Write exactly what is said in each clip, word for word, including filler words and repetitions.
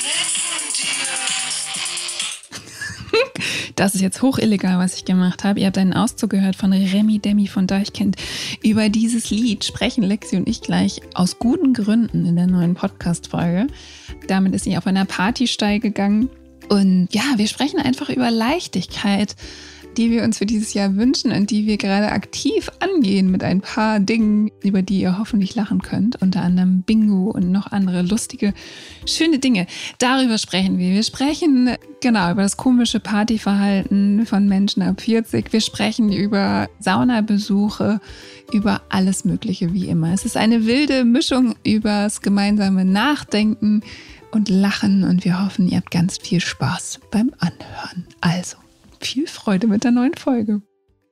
Das ist jetzt hoch illegal, was ich gemacht habe. Ihr habt einen Auszug gehört von Remi Demi von Deichkind. Über dieses Lied sprechen Lexi und ich gleich aus guten Gründen in der neuen Podcast-Folge. Damit ist sie auf einer Party steil gegangen. Und ja, wir sprechen einfach über Leichtigkeit, die wir uns für dieses Jahr wünschen und die wir gerade aktiv angehen mit ein paar Dingen, über die ihr hoffentlich lachen könnt. Unter anderem Bingo und noch andere lustige, schöne Dinge. Darüber sprechen wir. Wir sprechen genau über das komische Partyverhalten von Menschen ab vierzig. Wir sprechen über Saunabesuche, über alles Mögliche wie immer. Es ist eine wilde Mischung übers gemeinsame Nachdenken und Lachen und wir hoffen, ihr habt ganz viel Spaß beim Anhören. Also, viel Freude mit der neuen Folge.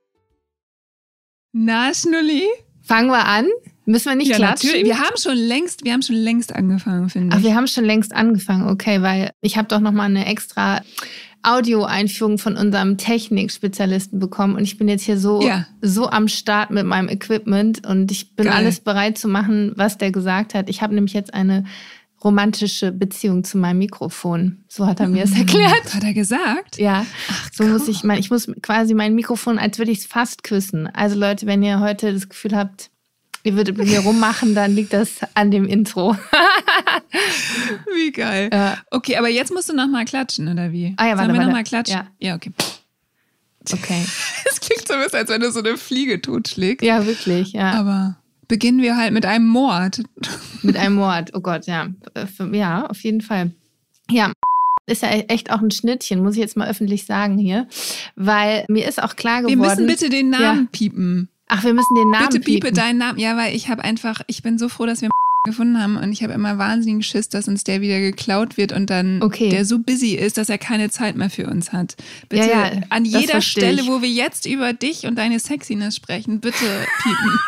Na, Schnulli? Fangen wir an? Müssen wir nicht ja, klatschen? Natürlich. Wir haben schon längst, wir haben schon längst angefangen, finde ich. Ach, wir haben schon längst angefangen, okay, weil ich habe doch nochmal eine extra Audio-Einführung von unserem Technikspezialisten bekommen und ich bin jetzt hier so, ja. so am Start mit meinem Equipment und ich bin Geil. alles bereit zu machen, was der gesagt hat. Ich habe nämlich jetzt eine romantische Beziehung zu meinem Mikrofon. So hat er mir es erklärt. Hat er gesagt? Ja. Ach, so muss ich mein, ich muss quasi mein Mikrofon, als würde ich es fast küssen. Also Leute, wenn ihr heute das Gefühl habt, ihr würdet mit mir rummachen, dann liegt das an dem Intro. Wie geil. Ja. Okay, aber jetzt musst du nochmal klatschen, oder wie? Ah ja, warte, Sollen wir warte. nochmal klatschen? Ja. Ja, okay. Okay. Es klingt so ein bisschen, als wenn du so eine Fliege totschlägst. Ja, wirklich, ja. Aber beginnen wir halt mit einem Mord. Mit einem Mord, oh Gott, ja. Ja, auf jeden Fall. Ja, ist ja echt auch ein Schnittchen, muss ich jetzt mal öffentlich sagen hier. Weil mir ist auch klar geworden... Wir müssen bitte den Namen ja. piepen. Ach, wir müssen den Namen bitte piepen. Bitte piepe deinen Namen. Ja, weil ich habe einfach, ich bin so froh, dass wir gefunden haben und ich habe immer wahnsinnigen Schiss, dass uns der wieder geklaut wird und dann okay. der so busy ist, dass er keine Zeit mehr für uns hat. Bitte ja, ja, an jeder Stelle, ich. wo wir jetzt über dich und deine Sexiness sprechen, bitte piepen.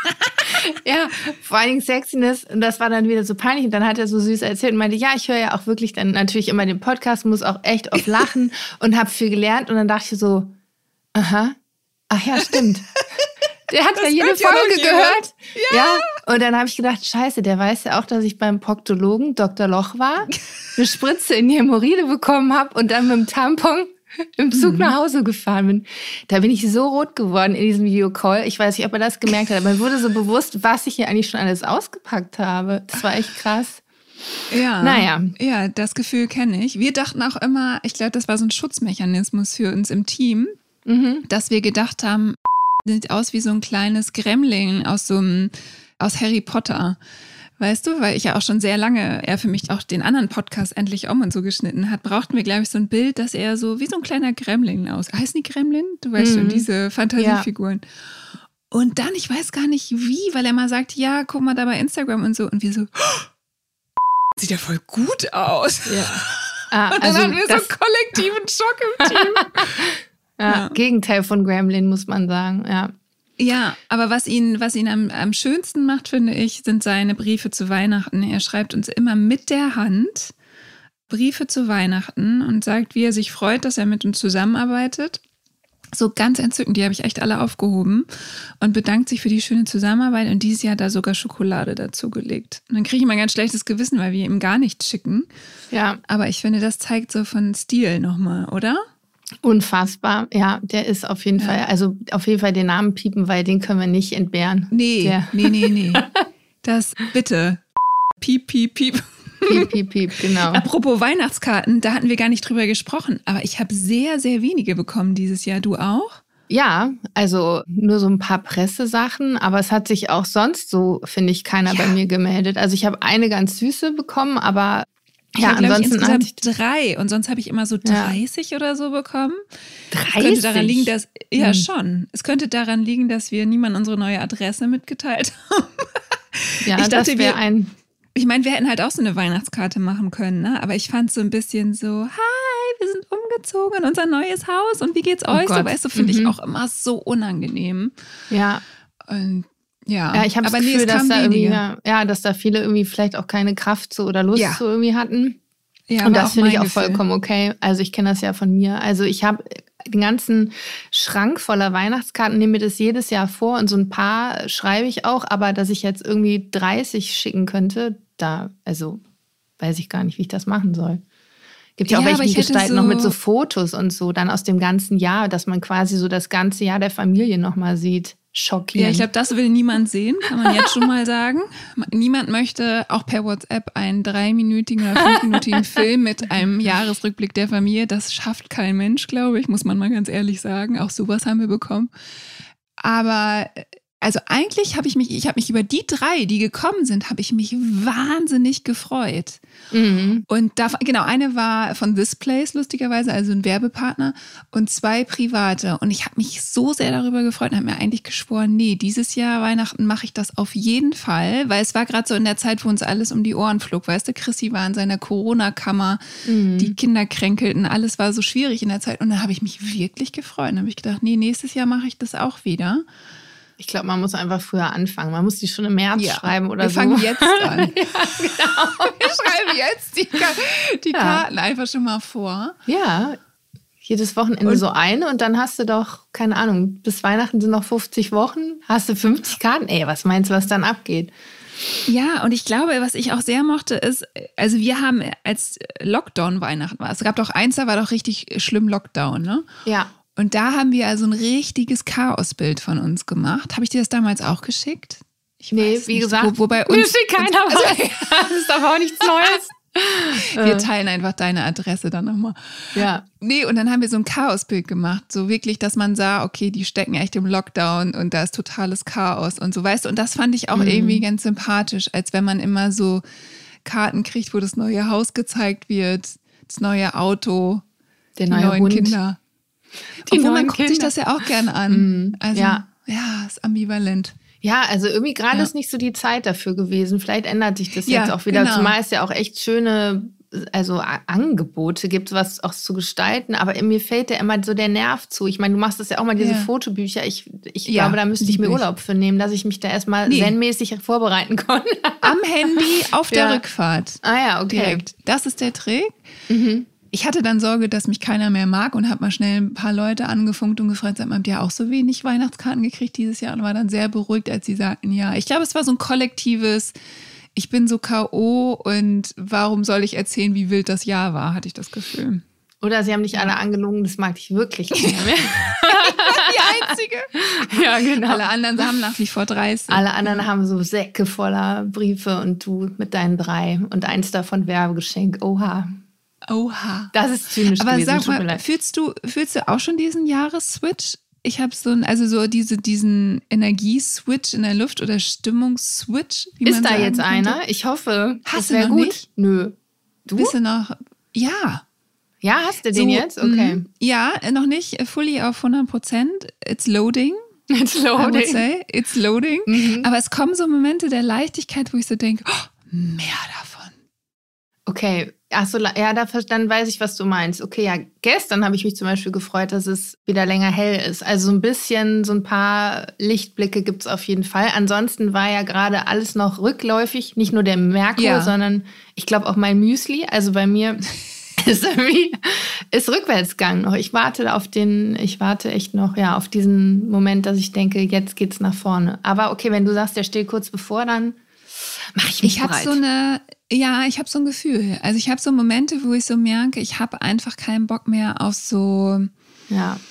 Ja, vor allen Dingen Sexiness und das war dann wieder so peinlich und dann hat er so süß erzählt und meinte, ja, ich höre ja auch wirklich dann natürlich immer den Podcast, muss auch echt oft lachen und habe viel gelernt und dann dachte ich so, aha, ach ja, stimmt. Der hat das ja jede Folge ja gehört. Ja. ja. Und dann habe ich gedacht, scheiße, der weiß ja auch, dass ich beim Proktologen Doktor Loch war, eine Spritze in die Hämorrhoide bekommen habe und dann mit dem Tampon im Zug mhm. nach Hause gefahren bin. Da bin ich so rot geworden in diesem Videocall. Ich weiß nicht, ob er das gemerkt hat, aber mir wurde so bewusst, was ich hier eigentlich schon alles ausgepackt habe. Das war echt krass. Ja, naja. Ja, das Gefühl kenne ich. Wir dachten auch immer, ich glaube, das war so ein Schutzmechanismus für uns im Team, mhm. dass wir gedacht haben, sieht aus wie so ein kleines Gremlin aus so einem, aus Harry Potter. Weißt du, weil ich ja auch schon sehr lange, er für mich auch den anderen Podcast endlich um und so geschnitten hat, brauchten wir, glaube ich, so ein Bild, dass er so wie so ein kleiner Gremlin aus. Heißen die Gremlin? Du weißt mhm. schon, diese Fantasiefiguren. Ja. Und dann, ich weiß gar nicht wie, weil er mal sagt, ja, guck mal da bei Instagram und so. Und wir so, oh, sieht ja voll gut aus. Ja. Ah, und dann also hatten wir so einen kollektiven Schock im Team. Ja, ja. Gegenteil von Gremlin, muss man sagen, ja. Ja, aber was ihn, was ihn am, am schönsten macht, finde ich, sind seine Briefe zu Weihnachten. Er schreibt uns immer mit der Hand Briefe zu Weihnachten und sagt, wie er sich freut, dass er mit uns zusammenarbeitet. So ganz entzückend, die habe ich echt alle aufgehoben und bedankt sich für die schöne Zusammenarbeit und dieses Jahr hat er sogar Schokolade dazu gelegt. Und dann kriege ich immer ein ganz schlechtes Gewissen, weil wir ihm gar nichts schicken. Ja. Aber ich finde, das zeigt so von Stil nochmal, oder? Unfassbar, ja, der ist auf jeden ja. Fall, also auf jeden Fall den Namen piepen, weil den können wir nicht entbehren. Nee, der. nee, nee, nee. Das bitte. Piep, piep, piep. Piep, piep, piep, genau. Apropos Weihnachtskarten, da hatten wir gar nicht drüber gesprochen, aber ich habe sehr, sehr wenige bekommen dieses Jahr. Du auch? Ja, also nur so ein paar Pressesachen, aber es hat sich auch sonst so, finde ich, keiner ja. bei mir gemeldet. Also ich habe eine ganz süße bekommen, aber Ich ja, habe, ansonsten ich, insgesamt ich drei und sonst habe ich immer so dreißig ja. oder so bekommen. dreißig? Es könnte daran liegen, dass, ja hm. schon, es könnte daran liegen, dass wir niemand unsere neue Adresse mitgeteilt haben. Ja, ich dachte, das wäre ein... Ich meine, wir hätten halt auch so eine Weihnachtskarte machen können, ne? Aber ich fand es so ein bisschen so, hi, wir sind umgezogen in unser neues Haus und wie geht's euch? Oh so, weißt du, finde mhm. ich auch immer so unangenehm. Ja. Und Ja, ja ich habe das nee, Gefühl, dass da, irgendwie, ja, ja, dass da viele irgendwie vielleicht auch keine Kraft zu oder Lust ja. zu irgendwie hatten. Ja, und das finde ich auch Gefühl. vollkommen okay. Also ich kenne das ja von mir. Also ich habe den ganzen Schrank voller Weihnachtskarten, nehme mir das jedes Jahr vor und so ein paar schreibe ich auch. Aber dass ich jetzt irgendwie dreißig schicken könnte, da, also weiß ich gar nicht, wie ich das machen soll. Gibt ja auch Ja, aber welche, die ich hätte gestalten noch mit so- so Fotos und so, dann aus dem ganzen Jahr, dass man quasi so das ganze Jahr der Familie nochmal sieht. Schockierend. Ja, ich glaube, das will niemand sehen, kann man jetzt schon mal sagen. Niemand möchte auch per WhatsApp einen dreiminütigen oder fünfminütigen Film mit einem Jahresrückblick der Familie. Das schafft kein Mensch, glaube ich, muss man mal ganz ehrlich sagen. Auch sowas haben wir bekommen. Aber also eigentlich habe ich mich, ich habe mich über die drei, die gekommen sind, habe ich mich wahnsinnig gefreut. Mhm. Und da, genau, eine war von This Place, lustigerweise, also ein Werbepartner, und zwei private. Und ich habe mich so sehr darüber gefreut und habe mir eigentlich geschworen, nee, dieses Jahr Weihnachten mache ich das auf jeden Fall, weil es war gerade so in der Zeit, wo uns alles um die Ohren flog. Weißt du, Chrissy war in seiner Corona-Kammer, Mhm. die Kinder kränkelten, alles war so schwierig in der Zeit. Und dann habe ich mich wirklich gefreut. Dann habe ich gedacht, nee, nächstes Jahr mache ich das auch wieder. Ich glaube, man muss einfach früher anfangen. Man muss die schon im März Ja, schreiben oder wir so. fangen jetzt an. Ja, genau. Wir schreiben jetzt die, Ka- die Ja. Karten einfach schon mal vor. Ja, jedes Wochenende Und- so eine und dann hast du doch, keine Ahnung, bis Weihnachten sind noch fünfzig Wochen, hast du fünfzig Karten. Ey, was meinst du, was dann abgeht? Ja, und ich glaube, was ich auch sehr mochte, ist, also wir haben, als Lockdown Weihnachten war, es gab doch eins, da war doch richtig schlimm Lockdown, ne? Ja. Und da haben wir also ein richtiges Chaosbild von uns gemacht. Habe ich dir das damals auch geschickt? Ich Nee, weiß wie nicht. gesagt, Wo, wobei mir uns, schickt keiner uns, was. also, Das ist aber auch nichts Neues. wir teilen einfach deine Adresse dann nochmal. Ja. Nee, und dann haben wir so ein Chaosbild gemacht. So wirklich, dass man sah, okay, die stecken echt im Lockdown und da ist totales Chaos und so, weißt du. Und das fand ich auch Mhm. irgendwie ganz sympathisch, als wenn man immer so Karten kriegt, wo das neue Haus gezeigt wird, das neue Auto, Der die neue neuen Hund. Kinder. Die Obwohl, man neuen guckt sich Kinder. das ja auch gerne an. Mhm, Also, ja. ja, ist ambivalent. Ja, also irgendwie gerade Ja. ist nicht so die Zeit dafür gewesen. Vielleicht ändert sich das Ja, jetzt auch wieder. genau. Zumal es ja auch echt schöne also A- Angebote gibt, was auch zu gestalten. Aber mir fällt ja immer so der Nerv zu. Ich meine, du machst das ja auch mal, diese Ja. Fotobücher. Ich, ich Ja, glaube, da müsste ich lieb mir ich. Urlaub für nehmen, dass ich mich da erstmal Nee. zen-mäßig vorbereiten konnte. Am Handy auf der Ja. Rückfahrt. Ah ja, okay. Direkt. Das ist der Trick. Mhm. Ich hatte dann Sorge, dass mich keiner mehr mag und habe mal schnell ein paar Leute angefunkt und gefragt, sag mal, habt ihr auch so wenig Weihnachtskarten gekriegt dieses Jahr? Und war dann sehr beruhigt, als sie sagten, ja. Ich glaube, es war so ein kollektives, ich bin so K O und warum soll ich erzählen, wie wild das Jahr war, hatte ich das Gefühl. Oder sie haben dich alle angelogen, das mag ich wirklich nicht mehr. Die einzige. Ja, genau. Alle anderen haben nach wie vor dreißig. Alle anderen haben so Säcke voller Briefe und du mit deinen drei und eins davon Werbegeschenk. Oha. Oha. Das ist zynisch Aber gewesen. sag tut mir mal, leid. fühlst du, fühlst du auch schon diesen Jahresswitch? Ich habe so ein, also so diese, diesen Energieswitch in der Luft oder Stimmungsswitch. Wie man Ist da sagen jetzt könnte. einer? Ich hoffe, Hast das du wäre noch gut. nicht? Nö. Du? Bist du noch? Ja. Ja, hast du den So, jetzt? Okay. mm, Ja, noch nicht fully auf hundert Prozent. It's loading. It's I would loading. say. It's loading. Mhm. Aber es kommen so Momente der Leichtigkeit, wo ich so denke, oh, mehr davon. Okay. Achso, ja, da, dann weiß ich, was du meinst. Okay, ja, gestern habe ich mich zum Beispiel gefreut, dass es wieder länger hell ist. Also so ein bisschen, so ein paar Lichtblicke gibt es auf jeden Fall. Ansonsten war ja gerade alles noch rückläufig. Nicht nur der Merkur, Ja. sondern ich glaube auch mein Müsli. Also bei mir ist irgendwie ist Rückwärtsgang noch. Ich warte auf den, ich warte echt noch, ja, auf diesen Moment, dass ich denke, jetzt geht's nach vorne. Aber okay, wenn du sagst, der steht kurz bevor, dann mache ich mich Ich habe bereit. so eine, ja, ich habe so ein Gefühl. Also ich habe so Momente, wo ich so merke, ich habe einfach keinen Bock mehr auf so, ja.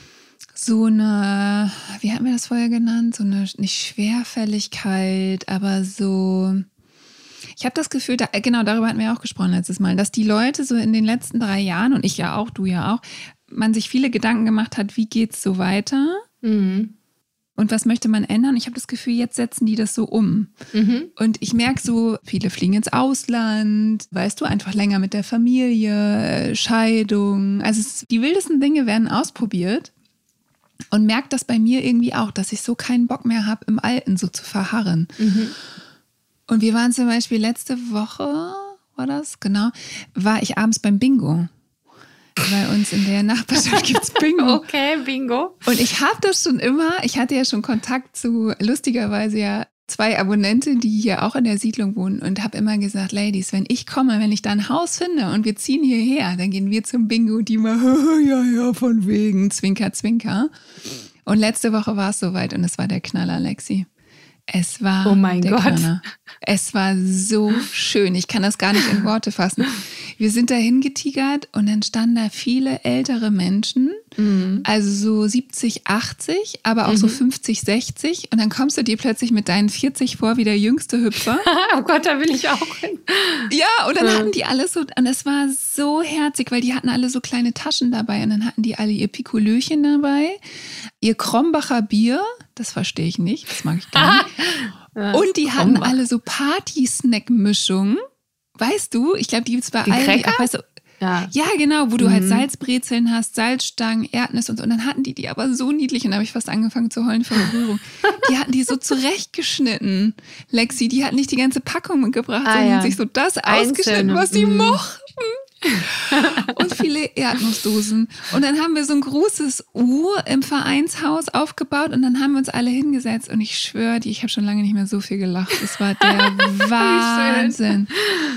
so eine, wie hatten wir das vorher genannt? So eine, nicht Schwerfälligkeit, aber so, ich habe das Gefühl, da, genau darüber hatten wir auch gesprochen letztes Mal, dass die Leute so in den letzten drei Jahren, und ich ja auch, du ja auch, man sich viele Gedanken gemacht hat, wie geht's so weiter? Mhm. Und was möchte man ändern? Ich habe das Gefühl, jetzt setzen die das so um. Mhm. Und ich merke so, viele fliegen ins Ausland, weißt du, einfach länger mit der Familie, äh, Scheidung. Also es, die wildesten Dinge werden ausprobiert. Und merke das bei mir irgendwie auch, dass ich so keinen Bock mehr habe, im Alten so zu verharren. Mhm. Und wir waren zum Beispiel letzte Woche, war das? Genau, war ich abends beim Bingo. Bei uns in der Nachbarschaft gibt's Bingo. Okay, Bingo. Und ich habe das schon immer, ich hatte ja schon Kontakt zu, lustigerweise ja, zwei Abonnenten, die hier auch in der Siedlung wohnen und habe immer gesagt, Ladies, wenn ich komme, wenn ich da ein Haus finde und wir ziehen hierher, dann gehen wir zum Bingo, die mal, ja, ja, von wegen, Zwinker, Zwinker. Und letzte Woche war es soweit und es war der Knaller, Lexi. Es war Oh mein der Gott. Knaller. Es war so schön. Ich kann das gar nicht in Worte fassen. Wir sind da hingetigert und dann standen da viele ältere Menschen, mhm. also so siebzig, achtzig, aber auch mhm. so fünfzig, sechzig. Und dann kommst du dir plötzlich mit deinen vierzig vor wie der jüngste Hüpfer. Oh Gott, da will ich auch hin. Ja, und dann hatten die alles so, und es war so herzig, weil die hatten alle so kleine Taschen dabei und dann hatten die alle ihr Pikolöchen dabei, ihr Krombacher Bier, das verstehe ich nicht, das mag ich gar nicht. Und die hatten alle so Party-Snack-Mischungen. Weißt du, ich glaube, die gibt es bei allen. Weißt du, ja. ja, genau, wo du mhm. halt Salzbrezeln hast, Salzstangen, Erdnüsse und so. Und dann hatten die die aber so niedlich und da habe ich fast angefangen zu heulen vor Berührung. Die hatten die so zurechtgeschnitten, Lexi. Die hatten nicht die ganze Packung mitgebracht, ah, sondern ja. sich so das Einzelne. Ausgeschnitten, was sie mhm. mochten. Und viele Erdnussdosen. Und dann haben wir so ein großes U im Vereinshaus aufgebaut und dann haben wir uns alle hingesetzt und ich schwöre dir, ich habe schon lange nicht mehr so viel gelacht. Es war der Wahnsinn.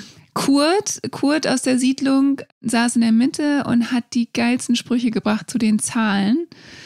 Kurt, Kurt aus der Siedlung saß in der Mitte und hat die geilsten Sprüche gebracht zu den Zahlen.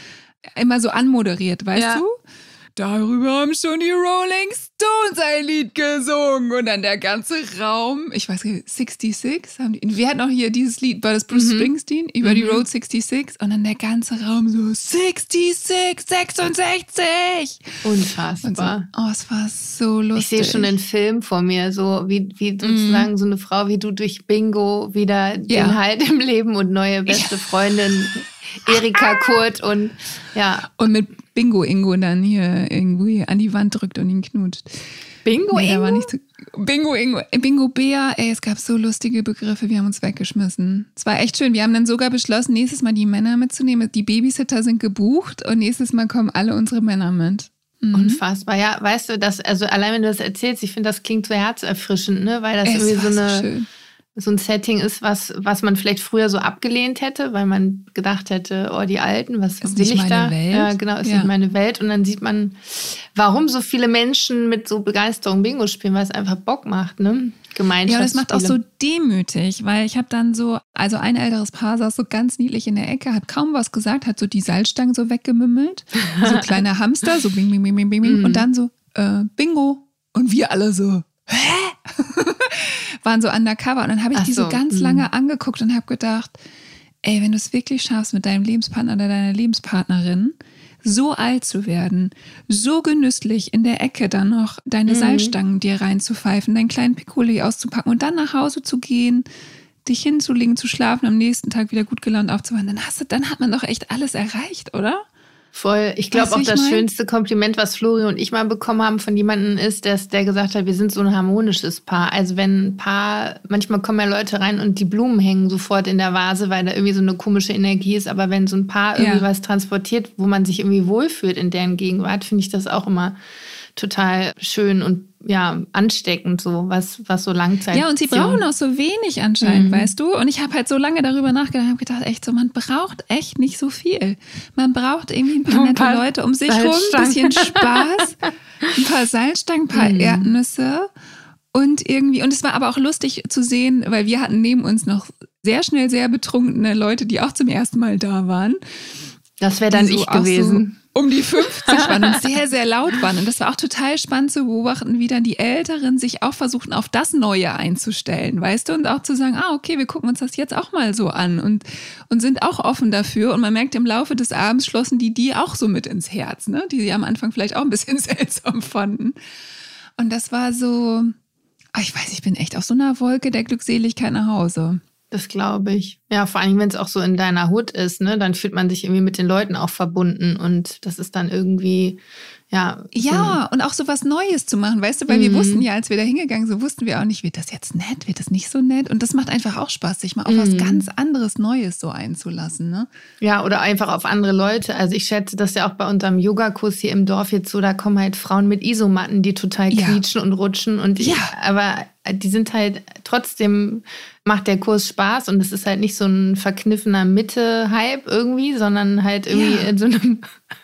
Immer so anmoderiert, weißt ja. du? Darüber haben schon die Rolling Stones ein Lied gesungen. Und dann der ganze Raum, ich weiß nicht, sechsundsechzig, haben die, wir hatten auch hier dieses Lied, war das Bruce mhm. Springsteen, über mhm. die Road sechsundsechzig. Und dann der ganze Raum so sechsundsechzig, sechsundsechzig. Unfassbar. So, oh, es war so lustig. Ich sehe schon den Film vor mir, so wie, wie sozusagen mhm. so eine Frau wie du durch Bingo wieder ja. den Halt im Leben und neue beste Freundin Erika, Kurt und ja. Und mit Bingo Ingo dann hier irgendwie an die Wand drückt und ihn knutscht. Bingo nee, Ingo? War nicht so, Bingo Ingo. Bingo Bea, ey, es gab so lustige Begriffe, wir haben uns weggeschmissen. Es war echt schön. Wir haben dann sogar beschlossen, nächstes Mal die Männer mitzunehmen. Die Babysitter sind gebucht und nächstes Mal kommen alle unsere Männer mit. Mhm. Unfassbar. Ja, weißt du, das, also allein wenn du das erzählst, ich finde, das klingt so herzerfrischend, ne? Weil das es irgendwie so eine. So schön. so ein Setting ist, was, was man vielleicht früher so abgelehnt hätte, weil man gedacht hätte, oh, die Alten, was ist will ich da? Welt. Ja, genau, ist ja. nicht meine Welt. Und dann sieht man, warum so viele Menschen mit so Begeisterung Bingo spielen, weil es einfach Bock macht, ne? Gemeinschaftsspiele. Ja, und das macht auch so demütig, weil ich habe dann so, also ein älteres Paar saß so ganz niedlich in der Ecke, hat kaum was gesagt, hat so die Salzstangen so weggemümmelt, so kleine Hamster, so bing, bing, bing, bing, bing, mm. und dann so, äh, Bingo. Und wir alle so, hä? waren so undercover und dann habe ich Ach die so, so ganz mh. lange angeguckt und habe gedacht, ey, wenn du es wirklich schaffst, mit deinem Lebenspartner oder deiner Lebenspartnerin so alt zu werden, so genüsslich in der Ecke dann noch deine mhm. Salzstangen dir reinzupfeifen, deinen kleinen Piccoli auszupacken und dann nach Hause zu gehen, dich hinzulegen, zu schlafen, am nächsten Tag wieder gut gelaunt aufzuwachen, dann hast du, dann hat man doch echt alles erreicht, oder? Voll. Ich glaube auch, das mein? schönste Kompliment, was Flori und ich mal bekommen haben von jemandem ist, dass der gesagt hat, wir sind so ein harmonisches Paar. Also wenn ein Paar, manchmal kommen ja Leute rein und die Blumen hängen sofort in der Vase, weil da irgendwie so eine komische Energie ist. Aber wenn so ein Paar irgendwie ja. was transportiert, wo man sich irgendwie wohlfühlt in deren Gegenwart, finde ich das auch immer total schön und ja, ansteckend, so was, was so Langzeit. Ja, und sie brauchen auch so wenig anscheinend, mhm. weißt du? Und ich habe halt so lange darüber nachgedacht, habe gedacht, echt so, man braucht echt nicht so viel. Man braucht irgendwie ein paar nette Leute um sich rum, ein bisschen Spaß, ein paar Salzstangen, ein paar mhm. Erdnüsse und irgendwie, und es war aber auch lustig zu sehen, weil wir hatten neben uns noch sehr schnell sehr betrunkene Leute, die auch zum ersten Mal da waren. Das wäre dann so ich gewesen. So um die fünfzig waren und sehr, sehr laut waren. Und das war auch total spannend zu beobachten, wie dann die Älteren sich auch versuchten, auf das Neue einzustellen, weißt du? Und auch zu sagen, ah, okay, wir gucken uns das jetzt auch mal so an und, und sind auch offen dafür. Und man merkt, im Laufe des Abends schlossen die die auch so mit ins Herz, ne? Die sie am Anfang vielleicht auch ein bisschen seltsam fanden. Und das war so, ich weiß, ich bin echt auf so einer Wolke der Glückseligkeit nach Hause. Das glaube ich. Ja, vor allem, wenn es auch so in deiner Hut ist, ne, dann fühlt man sich irgendwie mit den Leuten auch verbunden und das ist dann irgendwie, ja. So ja, und auch so was Neues zu machen, weißt du, weil mhm. wir wussten ja, als wir da hingegangen sind, so wussten wir auch nicht, wird das jetzt nett, wird das nicht so nett? Und das macht einfach auch Spaß, sich mal auf mhm. was ganz anderes Neues so einzulassen, ne? Ja, oder einfach auf andere Leute. Also ich schätze das ja auch bei unserem Yogakurs hier im Dorf jetzt so, da kommen halt Frauen mit Isomatten, die total ja. quietschen und rutschen und ich, ja. aber die sind halt, trotzdem macht der Kurs Spaß und es ist halt nicht so ein verkniffener Mitte-Hype irgendwie, sondern halt irgendwie ja. in so einem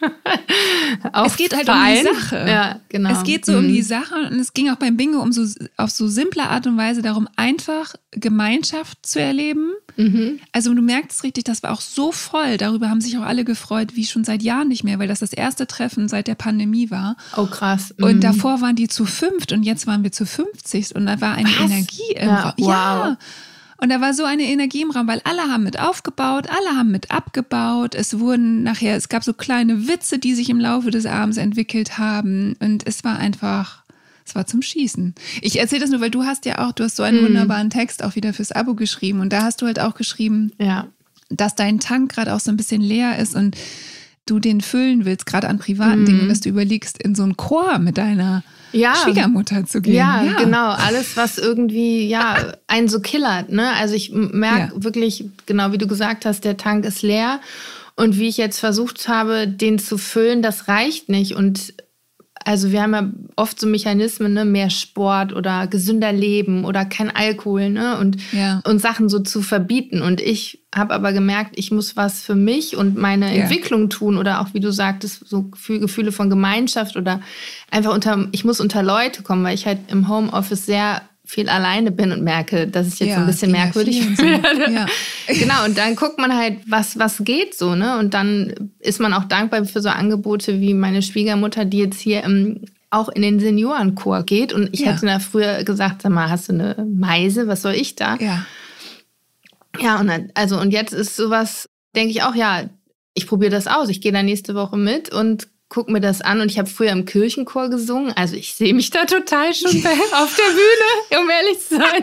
Es geht halt Verein. um die Sache. Ja, genau. Es geht so mhm. um die Sache und es ging auch beim Bingo um so, auf so simple Art und Weise darum, einfach Gemeinschaft zu erleben. Mhm. Also du merkst richtig, das war auch so voll. Darüber haben sich auch alle gefreut, wie schon seit Jahren nicht mehr, weil das das erste Treffen seit der Pandemie war. Oh krass. Mhm. Und davor waren die zu fünft und jetzt waren wir zu fünfzig und da war eine Was? Energie im ja, Raum. Wow. Ja. Und da war so eine Energie im Raum, weil alle haben mit aufgebaut, alle haben mit abgebaut. Es wurden nachher, es gab so kleine Witze, die sich im Laufe des Abends entwickelt haben. Und es war einfach, es war zum Schießen. Ich erzähle das nur, weil du hast ja auch, du hast so einen mhm. wunderbaren Text auch wieder fürs Abo geschrieben. Und da hast du halt auch geschrieben, ja. dass dein Tank gerade auch so ein bisschen leer ist und du den füllen willst, gerade an privaten mm. Dingen, dass du überlegst, in so einen Chor mit deiner ja. Schwiegermutter zu gehen. Ja, ja, genau. Alles, was irgendwie ja einen so killert. Ne? Also ich merke ja. wirklich, genau wie du gesagt hast, der Tank ist leer. Und wie ich jetzt versucht habe, den zu füllen, das reicht nicht. Und also wir haben ja oft so Mechanismen, ne, mehr Sport oder gesünder Leben oder kein Alkohol, ne, und, ja. und Sachen so zu verbieten. Und ich habe aber gemerkt, ich muss was für mich und meine ja. Entwicklung tun oder auch, wie du sagtest, so Gefühle von Gemeinschaft oder einfach unter, ich muss unter Leute kommen, weil ich halt im Homeoffice sehr viel alleine bin und merke, dass ich jetzt ja, so ein bisschen merkwürdig werde. Ja. Genau, und dann guckt man halt, was, was geht so, ne? Und dann ist man auch dankbar für so Angebote wie meine Schwiegermutter, die jetzt hier im, auch in den Seniorenchor geht. Und ich ja. hätte da früher gesagt, sag mal, hast du eine Meise? Was soll ich da? Ja. Ja, und dann, also, und jetzt ist sowas, denke ich auch, ja, ich probiere das aus. Ich gehe da nächste Woche mit und guck mir das an und ich habe früher im Kirchenchor gesungen. Also ich sehe mich da total schon auf der Bühne, um ehrlich zu sein.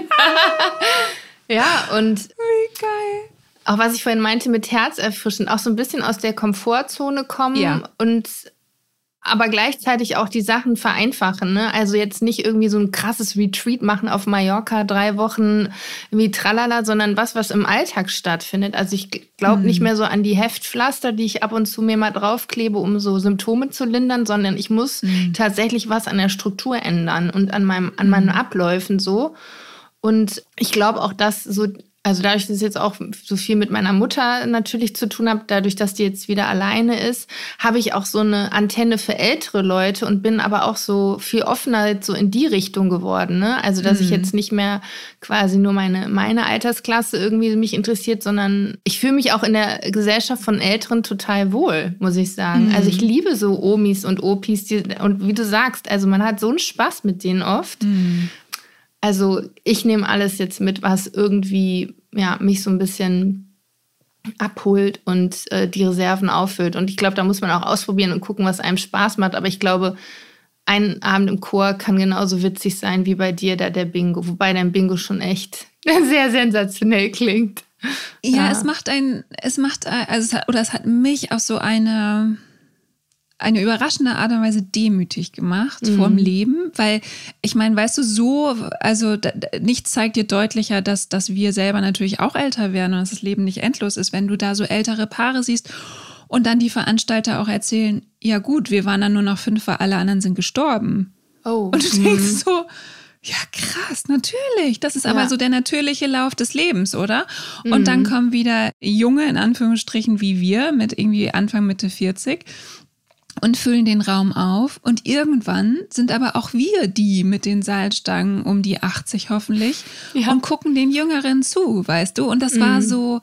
Ja, und wie geil. Auch was ich vorhin meinte mit Herzerfrischend, auch so ein bisschen aus der Komfortzone kommen ja. und aber gleichzeitig auch die Sachen vereinfachen. Ne? Also jetzt nicht irgendwie so ein krasses Retreat machen auf Mallorca, drei Wochen wie tralala, sondern was, was im Alltag stattfindet. Also ich glaube mhm. nicht mehr so an die Heftpflaster, die ich ab und zu mir mal draufklebe, um so Symptome zu lindern, sondern ich muss mhm. tatsächlich was an der Struktur ändern und an meinem, an meinen Abläufen so. Und ich glaube auch, dass so, also dadurch, dass ich jetzt auch so viel mit meiner Mutter natürlich zu tun habe, dadurch, dass die jetzt wieder alleine ist, habe ich auch so eine Antenne für ältere Leute und bin aber auch so viel offener so in die Richtung geworden. Ne? Also, dass mhm. ich jetzt nicht mehr quasi nur meine, meine Altersklasse irgendwie mich interessiert, sondern ich fühle mich auch in der Gesellschaft von Älteren total wohl, muss ich sagen. Mhm. Also ich liebe so Omis und Opis die, und wie du sagst, also man hat so einen Spaß mit denen oft. Mhm. Also ich nehme alles jetzt mit, was irgendwie ja, mich so ein bisschen abholt und äh, die Reserven auffüllt. Und ich glaube, da muss man auch ausprobieren und gucken, was einem Spaß macht. Aber ich glaube, ein Abend im Chor kann genauso witzig sein wie bei dir da der Bingo. Wobei dein Bingo schon echt sehr sensationell klingt. Ja, ja. es macht ein, es macht, also es hat, oder es hat mich auf so eine... eine überraschende Art und Weise demütig gemacht mhm. vorm Leben, weil ich meine, weißt du, so, also da, nichts zeigt dir deutlicher, dass, dass wir selber natürlich auch älter werden und dass das Leben nicht endlos ist, wenn du da so ältere Paare siehst und dann die Veranstalter auch erzählen, ja gut, wir waren dann nur noch fünf, weil alle anderen sind gestorben. Oh. Und du denkst mhm. so, ja krass, natürlich, das ist ja. aber so der natürliche Lauf des Lebens, oder? Und mhm. dann kommen wieder Junge, in Anführungsstrichen, wie wir, mit irgendwie Anfang, Mitte vierzig, und füllen den Raum auf. Und irgendwann sind aber auch wir die mit den Salzstangen um die achtzig hoffentlich ja. und gucken den Jüngeren zu, weißt du? Und das mhm. war so,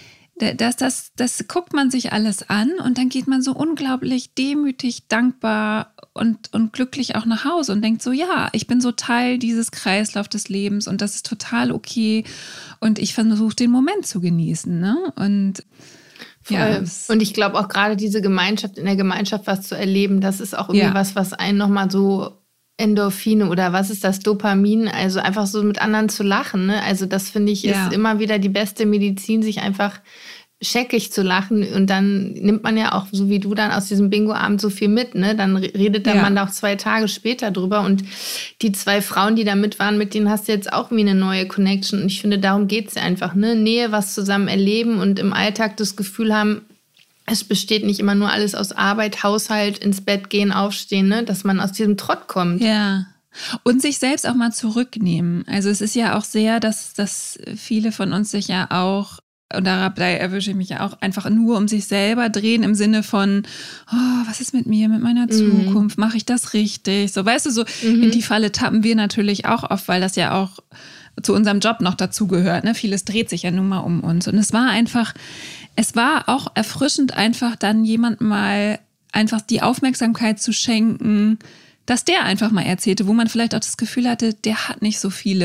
das, das, das guckt man sich alles an und dann geht man so unglaublich demütig, dankbar und, und glücklich auch nach Hause und denkt so, ja, ich bin so Teil dieses Kreislaufs des Lebens und das ist total okay und ich versuche den Moment zu genießen, ne? Und Ja. Und ich glaube auch gerade diese Gemeinschaft, in der Gemeinschaft was zu erleben, das ist auch irgendwie ja. was, was einen nochmal so Endorphine oder was ist das, Dopamin, also einfach so mit anderen zu lachen. Ne? Also das finde ich ja. ist immer wieder die beste Medizin, sich einfach scheckig zu lachen und dann nimmt man ja auch, so wie du dann aus diesem Bingo-Abend so viel mit, ne? Dann redet der ja. Mann auch zwei Tage später drüber und die zwei Frauen, die da mit waren, mit denen hast du jetzt auch wie eine neue Connection und ich finde, darum geht's ja einfach, ne? Nähe, was zusammen erleben und im Alltag das Gefühl haben, es besteht nicht immer nur alles aus Arbeit, Haushalt, ins Bett gehen, aufstehen, ne? Dass man aus diesem Trott kommt. Ja. Und sich selbst auch mal zurücknehmen. Also es ist ja auch sehr, dass, dass viele von uns sich ja auch und da erwische ich mich ja auch einfach nur um sich selber drehen im Sinne von, oh, was ist mit mir, mit meiner Zukunft, mache ich das richtig? So, weißt du, so mhm. in die Falle tappen wir natürlich auch oft, weil das ja auch zu unserem Job noch dazugehört. Ne? Vieles dreht sich ja nun mal um uns. Und es war einfach, es war auch erfrischend, einfach dann jemandem mal einfach die Aufmerksamkeit zu schenken, dass der einfach mal erzählte, wo man vielleicht auch das Gefühl hatte, der hat nicht so viele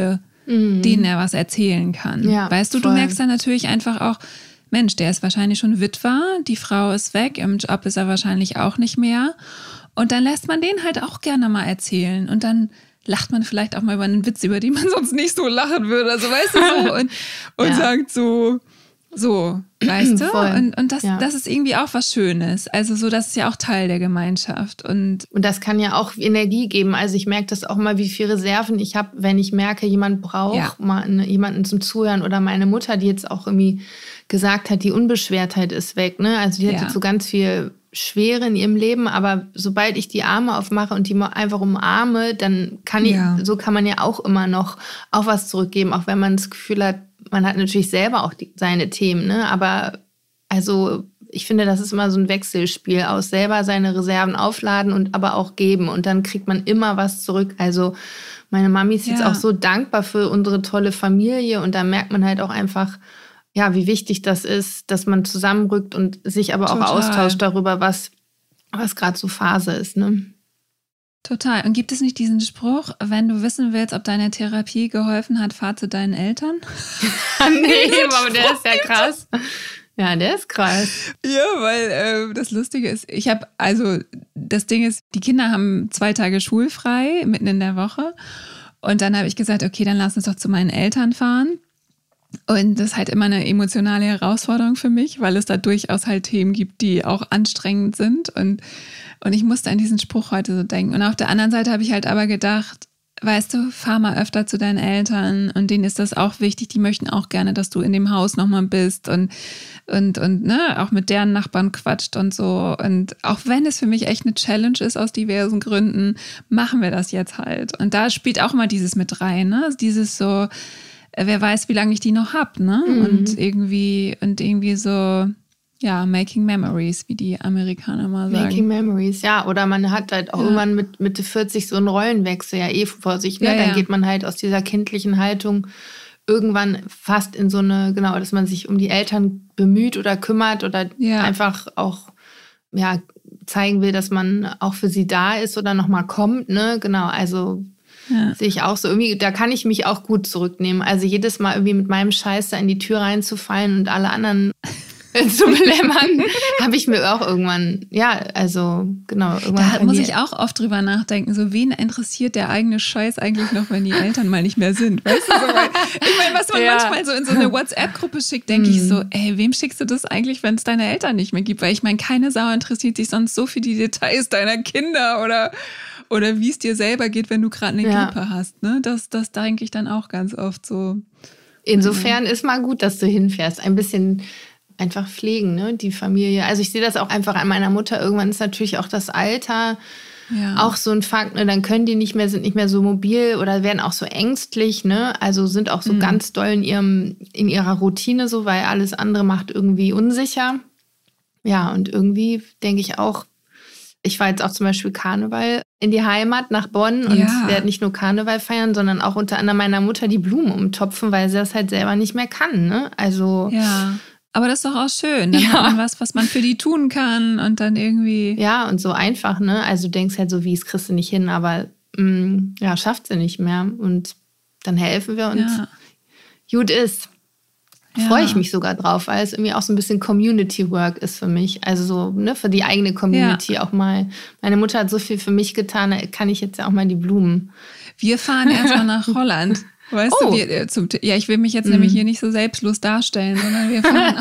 mhm. denen er was erzählen kann. Ja, weißt du, voll. du merkst dann natürlich einfach auch, Mensch, der ist wahrscheinlich schon Witwer, die Frau ist weg, im Job ist er wahrscheinlich auch nicht mehr. Und dann lässt man den halt auch gerne mal erzählen. Und dann lacht man vielleicht auch mal über einen Witz, über den man sonst nicht so lachen würde. Also weißt du so, und, und Ja. sagt so, so, weißt du? Voll. Und, und das, Ja. das ist irgendwie auch was Schönes. Also so, das ist ja auch Teil der Gemeinschaft. Und Und das kann ja auch Energie geben. Also ich merke das auch mal, wie viele Reserven ich habe, wenn ich merke, jemand braucht Ja. mal eine, jemanden zum Zuhören. Oder meine Mutter, die jetzt auch irgendwie gesagt hat, die Unbeschwertheit ist weg. Ne? Also die hat Ja. jetzt so ganz viel Schwere in ihrem Leben, aber sobald ich die Arme aufmache und die mal einfach umarme, dann kann ich, Ja. so kann man ja auch immer noch auch was zurückgeben, auch wenn man das Gefühl hat, man hat natürlich selber auch die, seine Themen, ne? Aber also ich finde, das ist immer so ein Wechselspiel aus selber seine Reserven aufladen und aber auch geben und dann kriegt man immer was zurück. Also meine Mami ist jetzt Ja. auch so dankbar für unsere tolle Familie und da merkt man halt auch einfach, ja, wie wichtig das ist, dass man zusammenrückt und sich aber auch Total. austauscht darüber, was, was gerade so Phase ist, ne? total. Und gibt es nicht diesen Spruch, wenn du wissen willst, ob deine Therapie geholfen hat, fahr zu deinen Eltern? Nee, aber der ist ja krass. Ja, der ist krass. Ja, weil äh, das Lustige ist, ich habe, also das Ding ist, die Kinder haben zwei Tage schulfrei, mitten in der Woche. Und dann habe ich gesagt, okay, dann lass uns doch zu meinen Eltern fahren. Und das ist halt immer eine emotionale Herausforderung für mich, weil es da durchaus halt Themen gibt, die auch anstrengend sind. Und, und ich musste an diesen Spruch heute so denken. Und auf der anderen Seite habe ich halt aber gedacht, weißt du, fahr mal öfter zu deinen Eltern und denen ist das auch wichtig. Die möchten auch gerne, dass du in dem Haus nochmal bist und, und, und ne, auch mit deren Nachbarn quatscht und so. Und auch wenn es für mich echt eine Challenge ist aus diversen Gründen, machen wir das jetzt halt. Und da spielt auch mal dieses mit rein, ne? Dieses so, wer weiß, wie lange ich die noch hab, ne? Mhm. Und irgendwie, und irgendwie so, ja, making memories, wie die Amerikaner mal sagen. Making Memories, ja. Oder man hat halt auch Ja. irgendwann mit Mitte vierzig so einen Rollenwechsel ja eh vor sich. Ne? Ja, Dann ja. geht man halt aus dieser kindlichen Haltung irgendwann fast in so eine, genau, dass man sich um die Eltern bemüht oder kümmert oder Ja. einfach auch, ja, zeigen will, dass man auch für sie da ist oder nochmal kommt, ne? Genau, also Ja. sehe ich auch so. Irgendwie, da kann ich mich auch gut zurücknehmen. Also jedes Mal irgendwie mit meinem Scheiß da in die Tür reinzufallen und alle anderen zu belämmern, habe ich mir auch irgendwann, ja, also genau. Irgendwann Da muss ich auch oft drüber nachdenken, so wen interessiert der eigene Scheiß eigentlich noch, wenn die Eltern mal nicht mehr sind, weißt du? So, weil, ich meine, was man Ja. manchmal so in so eine WhatsApp-Gruppe schickt, denke ich so, ey, wem schickst du das eigentlich, wenn es deine Eltern nicht mehr gibt? Weil ich meine, keine Sau interessiert sich sonst so für die Details deiner Kinder oder, oder wie es dir selber geht, wenn du gerade eine Ja. Grippe hast, ne? Das, das denke ich dann auch ganz oft so. Insofern ist mal gut, dass du hinfährst. Ein bisschen einfach pflegen, ne, die Familie. Also ich sehe das auch einfach an meiner Mutter. Irgendwann ist natürlich auch das Alter Ja. auch so ein Fakt. Ne? Dann können die nicht mehr, sind nicht mehr so mobil oder werden auch so ängstlich. Ne? Also sind auch so Mhm. ganz doll in, ihrem, in ihrer Routine so, weil alles andere macht irgendwie unsicher. Ja, und irgendwie denke ich auch, ich war jetzt auch zum Beispiel Karneval in die Heimat nach Bonn und Ja. werde nicht nur Karneval feiern, sondern auch unter anderem meiner Mutter die Blumen umtopfen, weil sie das halt selber nicht mehr kann. Ne? Also Ja. Aber das ist doch auch schön. Dann Ja. hat man was, was man für die tun kann und dann irgendwie. ja, und so einfach, ne? Also du denkst halt so, wie es kriegst du nicht hin, aber mh, ja, schafft sie nicht mehr. Und dann helfen wir und Ja. gut ist. Ja. Freue ich mich sogar drauf, weil es irgendwie auch so ein bisschen Community Work ist für mich. Also so, ne, für die eigene Community auch mal. Meine Mutter hat so viel für mich getan, da kann ich jetzt ja auch mal die Blumen. Wir fahren erstmal nach Holland. Weißt Oh. du, wir, äh, zum, ja, ich will mich jetzt nämlich hier nicht so selbstlos darstellen, sondern wir fahren,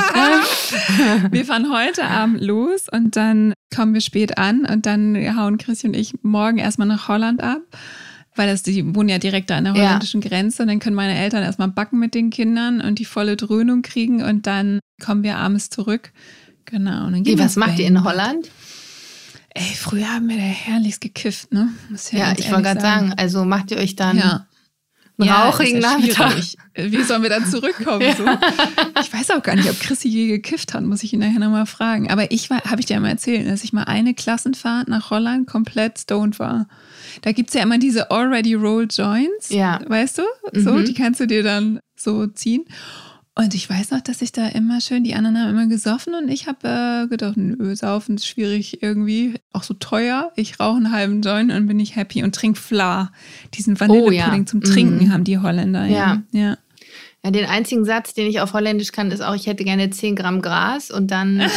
wir fahren heute Abend los und dann kommen wir spät an und dann hauen Chrissy und ich morgen erstmal nach Holland ab, weil das, die wohnen ja direkt da an der Ja. holländischen Grenze und dann können meine Eltern erstmal backen mit den Kindern und die volle Dröhnung kriegen und dann kommen wir abends zurück. Genau. Und dann Wie, gehen wir was ins macht ihr Bett. in Holland? Ey, früher haben wir da herrlichst gekifft, ne? Muss Ja, ganz ich wollte ehrlich gerade sagen, also macht ihr euch dann Ja. einen Ja, rauchigen ist ja Nachmittag? schwierig. Wie sollen wir dann zurückkommen? So? Ich weiß auch gar nicht, ob Chrissy je gekifft hat, muss ich ihn nachher nochmal fragen. Aber ich war, habe ich dir ja mal erzählt, dass ich mal eine Klassenfahrt nach Holland komplett stoned war. Da gibt es ja immer diese already rolled joints, Ja. weißt du? So, Mhm. die kannst du dir dann so ziehen. Und ich weiß noch, dass ich da immer schön, die anderen haben immer gesoffen und ich habe äh, gedacht, nö, saufen ist schwierig irgendwie, auch so teuer. Ich rauche einen halben Joint und bin ich happy und trinke Fla. Diesen Vanillepudding oh, ja. zum Trinken mm. haben die Holländer. Ja. Ja. ja. Ja, den einzigen Satz, den ich auf Holländisch kann, ist auch, ich hätte gerne zehn Gramm Gras und dann... Äh,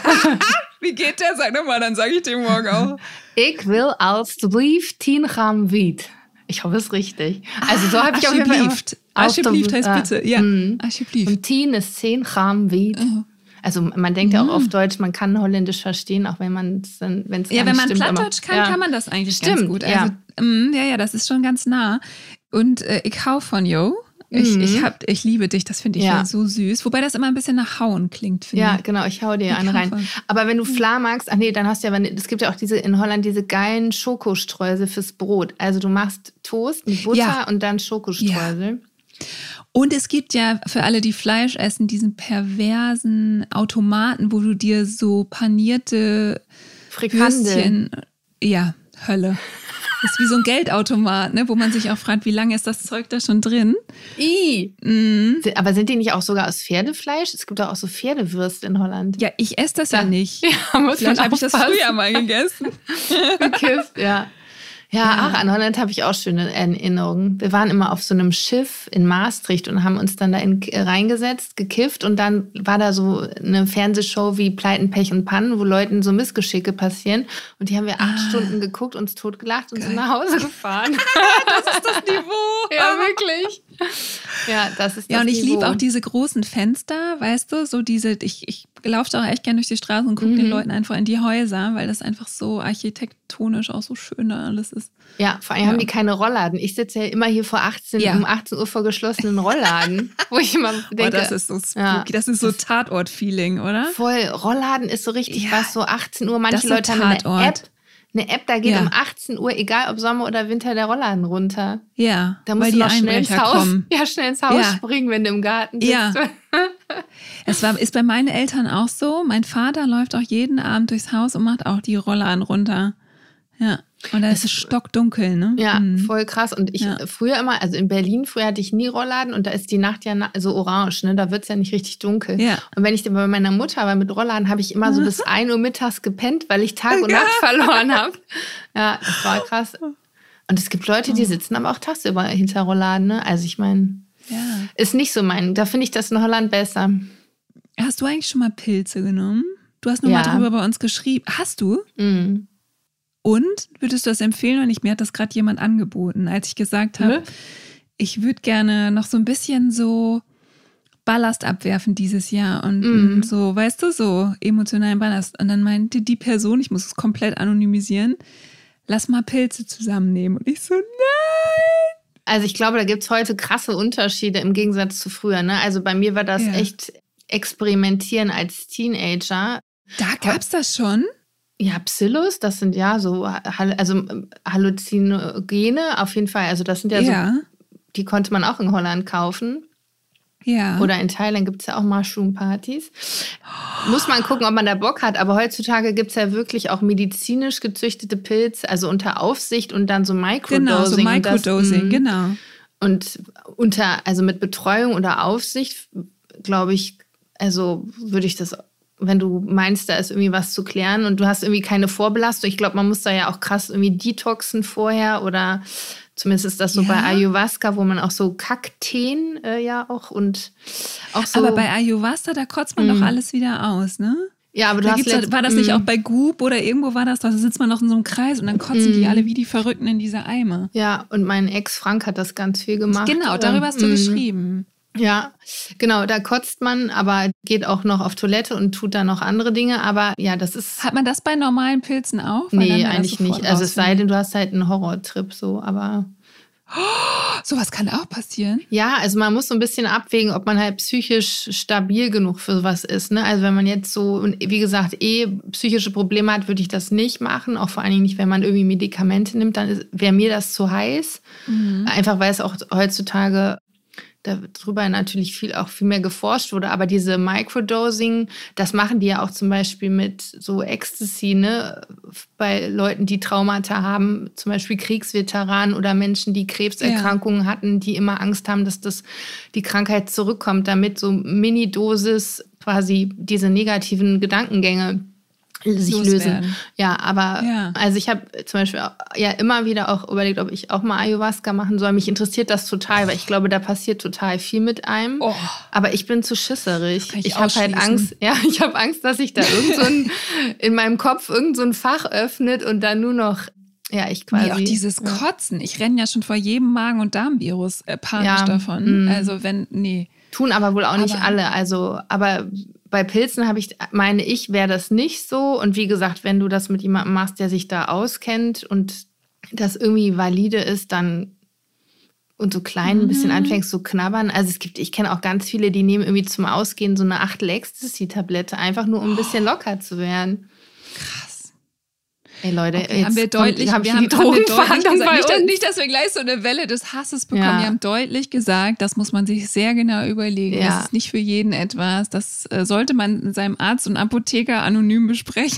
Wie geht der? Sag nochmal, dann sage ich dir morgen auch. Ich will alsjeblieft zehn Gramm Wied. Ich hoffe, es ist richtig. Also so habe ich auf jeden Fall immer... Alsjeblieft heißt äh, bitte. Ja, mm. alsjeblieft. Und zehn ist zehn Gramm Wied. Oh. Also man denkt ja auch auf Deutsch, man kann Holländisch verstehen, auch wenn man es dann, wenn es Ja, wenn man stimmt, Plattdeutsch kann, ja. kann man das eigentlich stimmt, ganz gut. Also, ja. mh, ja, ja, das ist schon ganz nah. Und äh, ich hau von yo. Ich, mhm. ich, hab, ich liebe dich, das finde ich ja. ja so süß. Wobei das immer ein bisschen nach Hauen klingt, finde Ja, ich. genau, ich hau dir ich einen rein. von. Aber wenn du Fla magst, ach nee, dann hast du ja, es gibt ja auch diese in Holland diese geilen Schokostreusel fürs Brot. Also du machst Toast mit Butter ja. und dann Schokostreusel. Ja. Und es gibt ja für alle, die Fleisch essen, diesen perversen Automaten, wo du dir so panierte Frikandel. Ja, Hölle. Das ist wie so ein Geldautomat, ne, wo man sich auch fragt, wie lange ist das Zeug da schon drin? I. Mhm. Aber sind die nicht auch sogar aus Pferdefleisch? Es gibt doch auch so Pferdewürste in Holland. Ja, ich esse das ja, ja nicht. Ja, muss Vielleicht habe ich das früher mal gegessen. Gekifft, ja. Ja, ja, ach, an Holland habe ich auch schöne Erinnerungen. Wir waren immer auf so einem Schiff in Maastricht und haben uns dann da in, reingesetzt, gekifft und dann war da so eine Fernsehshow wie Pleiten, Pech und Pannen, wo Leuten so Missgeschicke passieren und die haben wir acht ah. Stunden geguckt, uns totgelacht und Geil. sind nach Hause gefahren. Das ist das Niveau. Ja, wirklich. Ja, das ist das Ja, und ich Niveau. liebe auch diese großen Fenster, weißt du, so diese, ich, ich laufe da auch echt gerne durch die Straße und gucke mhm. den Leuten einfach in die Häuser, weil das einfach so architektonisch auch so schön da alles ist. Ja, vor allem ja. haben die keine Rollladen. Ich sitze ja immer hier vor achtzehn, ja. um achtzehn Uhr vor geschlossenen Rollladen, wo ich immer denke... Oh, das ist so spooky, ja. das ist so Tatort-Feeling, oder? Voll, Rollladen ist so richtig ja. was, so achtzehn Uhr, manche so Leute haben eine App. Eine App, da geht ja. um achtzehn Uhr, egal ob Sommer oder Winter, der Rollladen runter. Ja, da musst weil du die noch schnell ins Haus, kommen. Ja, schnell ins Haus ja. springen, wenn du im Garten sitzt. Ja. Es war, ist bei meinen Eltern auch so. Mein Vater läuft auch jeden Abend durchs Haus und macht auch die Rollladen runter. Ja. Und da ist es stockdunkel, ne? Ja, mhm. voll krass. Und ich ja. früher immer, also in Berlin, früher hatte ich nie Rollladen und da ist die Nacht ja so orange, ne? Da wird es ja nicht richtig dunkel. Ja. Und wenn ich dann bei meiner Mutter war mit Rollladen, habe ich immer so bis ein Uhr mittags gepennt, weil ich Tag und Nacht verloren habe. Ja, das war krass. Und es gibt Leute, die sitzen aber auch tagsüber hinter Rollladen, ne? Also ich meine, ja. ist nicht so mein. Da finde ich das in Holland besser. Hast du eigentlich schon mal Pilze genommen? Du hast nochmal ja. darüber bei uns geschrieben. Hast du? Mhm. Und würdest du das empfehlen? Und ich, mir hat das gerade jemand angeboten, als ich gesagt habe, mhm. ich würde gerne noch so ein bisschen so Ballast abwerfen dieses Jahr und mhm. so, weißt du, so emotionalen Ballast. Und dann meinte die Person, ich muss es komplett anonymisieren, lass mal Pilze zusammennehmen. Und ich so, nein! Also ich glaube, da gibt es heute krasse Unterschiede im Gegensatz zu früher. Ne? Also bei mir war das ja. echt Experimentieren als Teenager. Da gab es das schon? Ja, Psillos, das sind ja so also Halluzinogene auf jeden Fall. Also das sind ja, ja. so, die konnte man auch in Holland kaufen. Ja. Oder in Thailand gibt es ja auch Mushroom-Partys. Muss man gucken, ob man da Bock hat. Aber heutzutage gibt es ja wirklich auch medizinisch gezüchtete Pilze, also unter Aufsicht und dann so Microdosing. Genau, so Microdosing, und das, genau. Und unter, also mit Betreuung oder Aufsicht, glaube ich, also würde ich das, wenn du meinst, da ist irgendwie was zu klären und du hast irgendwie keine Vorbelastung. Ich glaube, man muss da ja auch krass irgendwie detoxen vorher oder zumindest ist das so ja. bei Ayahuasca, wo man auch so Kakteen äh, ja auch und auch so. Aber bei Ayahuasca, da kotzt man mh. doch alles wieder aus, ne? Ja, aber du da hast letzt, war das nicht auch bei Goop oder irgendwo war das, da sitzt man noch in so einem Kreis und dann kotzen mm. die alle wie die Verrückten in diese Eimer. Ja, und mein Ex Frank hat das ganz viel gemacht. Genau, darüber hast du mm. geschrieben. Ja, genau, da kotzt man, aber geht auch noch auf Toilette und tut dann noch andere Dinge. Aber ja, das ist... Hat man das bei normalen Pilzen auch? Weil nee, eigentlich nicht. Also es sei denn, du hast halt einen Horrortrip so, aber... Oh, sowas kann auch passieren. Ja, also man muss so ein bisschen abwägen, ob man halt psychisch stabil genug für sowas ist. Ne? Also wenn man jetzt so, wie gesagt, eh psychische Probleme hat, würde ich das nicht machen. Auch vor allen Dingen nicht, wenn man irgendwie Medikamente nimmt, dann wäre mir das zu heiß. Mhm. Einfach weil es auch heutzutage darüber natürlich viel auch viel mehr geforscht wurde, aber diese Microdosing, das machen die ja auch zum Beispiel mit so Ecstasy, ne, bei Leuten, die Traumata haben, zum Beispiel Kriegsveteranen oder Menschen, die Krebserkrankungen ja. hatten, die immer Angst haben, dass das die Krankheit zurückkommt, damit so Mini-Dosis quasi diese negativen Gedankengänge sich lösen. Ja, aber ja. also ich habe zum Beispiel auch, ja immer wieder auch überlegt, ob ich auch mal Ayahuasca machen soll. Mich interessiert das total, weil ich glaube, da passiert total viel mit einem. Oh. Aber ich bin zu schisserig. Ich, ich habe halt Angst, ja, ich habe Angst, dass sich da irgend so ein, in meinem Kopf irgend so ein Fach öffnet und dann nur noch ja, ich quasi. Nee, auch dieses Kotzen. Ich renne ja schon vor jedem Magen- und Darmvirus äh, panisch ja, davon. Mh. Also wenn, nee. Tun aber wohl auch nicht aber, alle. Also, aber bei Pilzen habe ich, meine ich, wäre das nicht so. Und wie gesagt, wenn du das mit jemandem machst, der sich da auskennt und das irgendwie valide ist, dann und so klein ein bisschen anfängst zu knabbern. Also es gibt, ich kenne auch ganz viele, die nehmen irgendwie zum Ausgehen so eine Achtel Ecstasy-Tablette, einfach nur um ein bisschen locker zu werden. Krass. Ey Leute, okay, jetzt haben wir deutlich, hab wir haben, die haben wir deutlich gesagt, bei nicht, uns. nicht, dass wir gleich so eine Welle des Hasses bekommen. Ja. Wir haben deutlich gesagt, das muss man sich sehr genau überlegen. Ja. Das ist nicht für jeden etwas. Das äh, sollte man mit seinem Arzt und Apotheker anonym besprechen.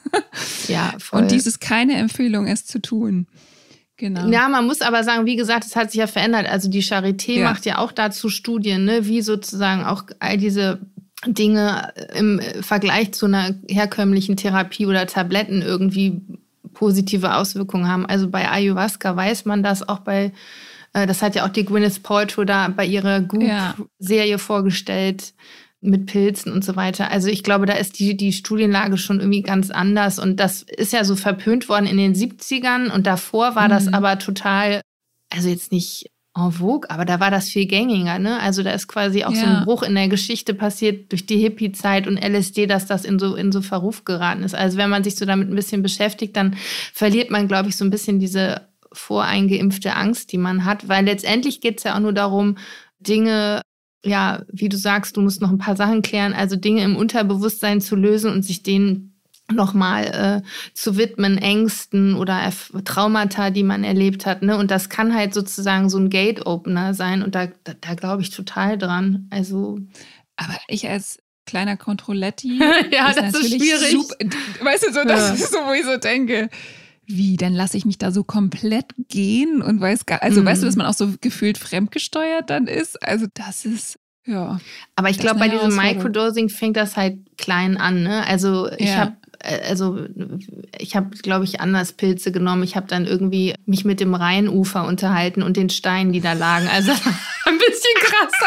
Ja, voll. Und dies ist keine Empfehlung, es zu tun. Genau. Ja, man muss aber sagen, wie gesagt, es hat sich ja verändert. Also die Charité ja. macht ja auch dazu Studien, ne, wie sozusagen auch all diese Dinge im Vergleich zu einer herkömmlichen Therapie oder Tabletten irgendwie positive Auswirkungen haben. Also bei Ayahuasca weiß man das, auch bei, das hat ja auch die Gwyneth Paltrow da bei ihrer Goop-Serie ja. vorgestellt mit Pilzen und so weiter. Also ich glaube, da ist die, die Studienlage schon irgendwie ganz anders und das ist ja so verpönt worden in den siebzigern und davor war mhm. das aber total, also jetzt nicht en vogue, aber da war das viel gängiger, ne? Also da ist quasi auch ja. so ein Bruch in der Geschichte passiert durch die Hippie-Zeit und L S D, dass das in so, in so Verruf geraten ist. Also wenn man sich so damit ein bisschen beschäftigt, dann verliert man, glaube ich, so ein bisschen diese voreingeimpfte Angst, die man hat, weil letztendlich geht es ja auch nur darum, Dinge, ja, wie du sagst, du musst noch ein paar Sachen klären, also Dinge im Unterbewusstsein zu lösen und sich denen nochmal äh, zu widmen, Ängsten oder Erf- Traumata, die man erlebt hat. Ne? Und das kann halt sozusagen so ein Gate-Opener sein. Und da, da, da glaube ich total dran. Also, aber ich als kleiner Controletti ja, ist das natürlich ist schwierig. Super, weißt du, so, das ja. ist so, wo ich so denke, wie, dann lasse ich mich da so komplett gehen und weiß gar, also mm. weißt du, dass man auch so gefühlt fremdgesteuert dann ist? Also das ist ja. Aber ich glaube, bei diesem Microdosing fängt das halt klein an. Ne? Also ich ja. habe Also ich habe, glaube ich, anders Pilze genommen. Ich habe dann irgendwie mich mit dem Rheinufer unterhalten und den Steinen, die da lagen. Also ein bisschen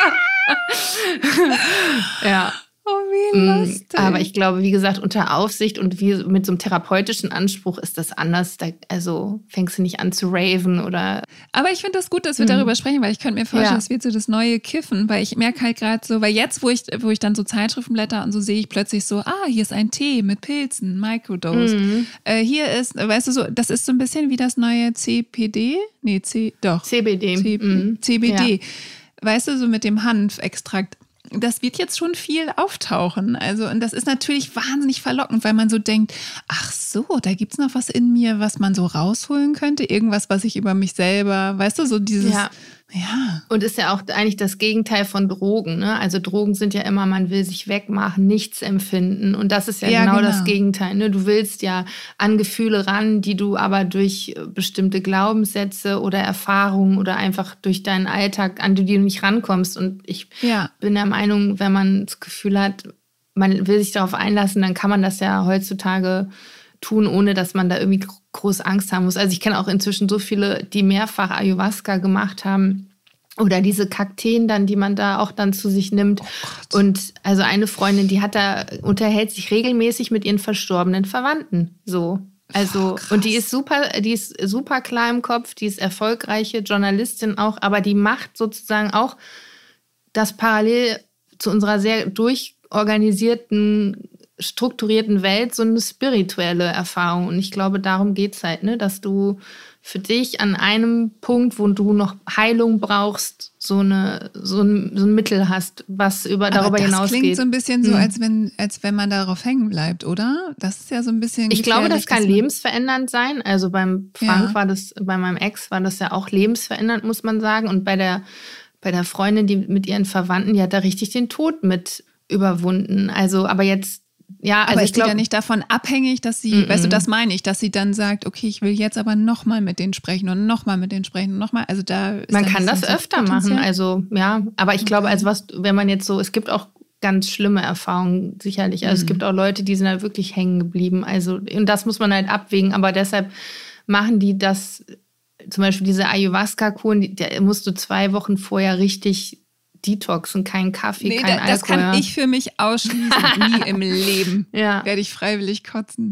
krasser. Ja. Oh, wie lustig. Aber ich glaube, wie gesagt, unter Aufsicht und wie mit so einem therapeutischen Anspruch ist das anders. Da, also fängst du nicht an zu raven oder... Aber ich finde das gut, dass wir mhm. darüber sprechen, weil ich könnte mir vorstellen, es ja. wird so das neue Kiffen, weil ich merke halt gerade so, weil jetzt, wo ich, wo ich dann so Zeitschriften blätter und so, sehe ich plötzlich so, ah, hier ist ein Tee mit Pilzen, Microdose. Mhm. Äh, hier ist, weißt du so, das ist so ein bisschen wie das neue C P D? Nee, C, doch. C B D. C, mhm. C B D. Ja. Weißt du, so mit dem Hanfextrakt. Das wird jetzt schon viel auftauchen. Also, und das ist natürlich wahnsinnig verlockend, weil man so denkt, ach so, da gibt es noch was in mir, was man so rausholen könnte. Irgendwas, was ich über mich selber, weißt du, so dieses... Ja. Ja. Und ist ja auch eigentlich das Gegenteil von Drogen. Ne? Also Drogen sind ja immer, man will sich wegmachen, nichts empfinden. Und das ist ja, ja genau, genau das Gegenteil. Ne? Du willst ja an Gefühle ran, die du aber durch bestimmte Glaubenssätze oder Erfahrungen oder einfach durch deinen Alltag, an die du nicht rankommst. Und ich ja. bin der Meinung, wenn man das Gefühl hat, man will sich darauf einlassen, dann kann man das ja heutzutage tun, ohne dass man da irgendwie groß Angst haben muss. Also ich kenne auch inzwischen so viele, die mehrfach Ayahuasca gemacht haben oder diese Kakteen dann, die man da auch dann zu sich nimmt. Oh und also eine Freundin, die hat da, unterhält sich regelmäßig mit ihren verstorbenen Verwandten. So. Also, oh, und die ist super, die ist super klar im Kopf, die ist erfolgreiche Journalistin auch, aber die macht sozusagen auch das parallel zu unserer sehr durchorganisierten strukturierten Welt so eine spirituelle Erfahrung. Und ich glaube, darum geht es halt, ne? Dass du für dich an einem Punkt, wo du noch Heilung brauchst, so, eine, so, ein, so ein Mittel hast, was über, darüber hinausgeht. Das klingt so ein bisschen so, als wenn, als wenn man darauf hängen bleibt, oder? Das ist ja so ein bisschen Ich glaube, das kann lebensverändernd sein. Also beim Frank ja. war das, bei meinem Ex war das ja auch lebensverändernd, muss man sagen. Und bei der bei einer Freundin, die mit ihren Verwandten, die hat da richtig den Tod mit überwunden. Also, aber jetzt, ja, also aber ich ist die glaube ja nicht davon abhängig, dass sie, Mm-mm. weißt du, das meine ich, dass sie dann sagt, okay, ich will jetzt aber nochmal mit denen sprechen und nochmal mit denen sprechen und nochmal. Also da ist man da kann nicht das so ein öfter Potenzial. machen. Also, ja, aber ich glaube, Okay. also was, wenn man jetzt so, es gibt auch ganz schlimme Erfahrungen, sicherlich. Also Mhm. es gibt auch Leute, die sind halt wirklich hängen geblieben. Also, und das muss man halt abwägen. Aber deshalb machen die das, zum Beispiel diese Ayahuasca-Kuren, die- da musst du zwei Wochen vorher richtig detoxen, kein Kaffee, Nee, kein da, das Alkohol. kann ich für mich ausschließen. Nie im Leben Ja. werde ich freiwillig kotzen.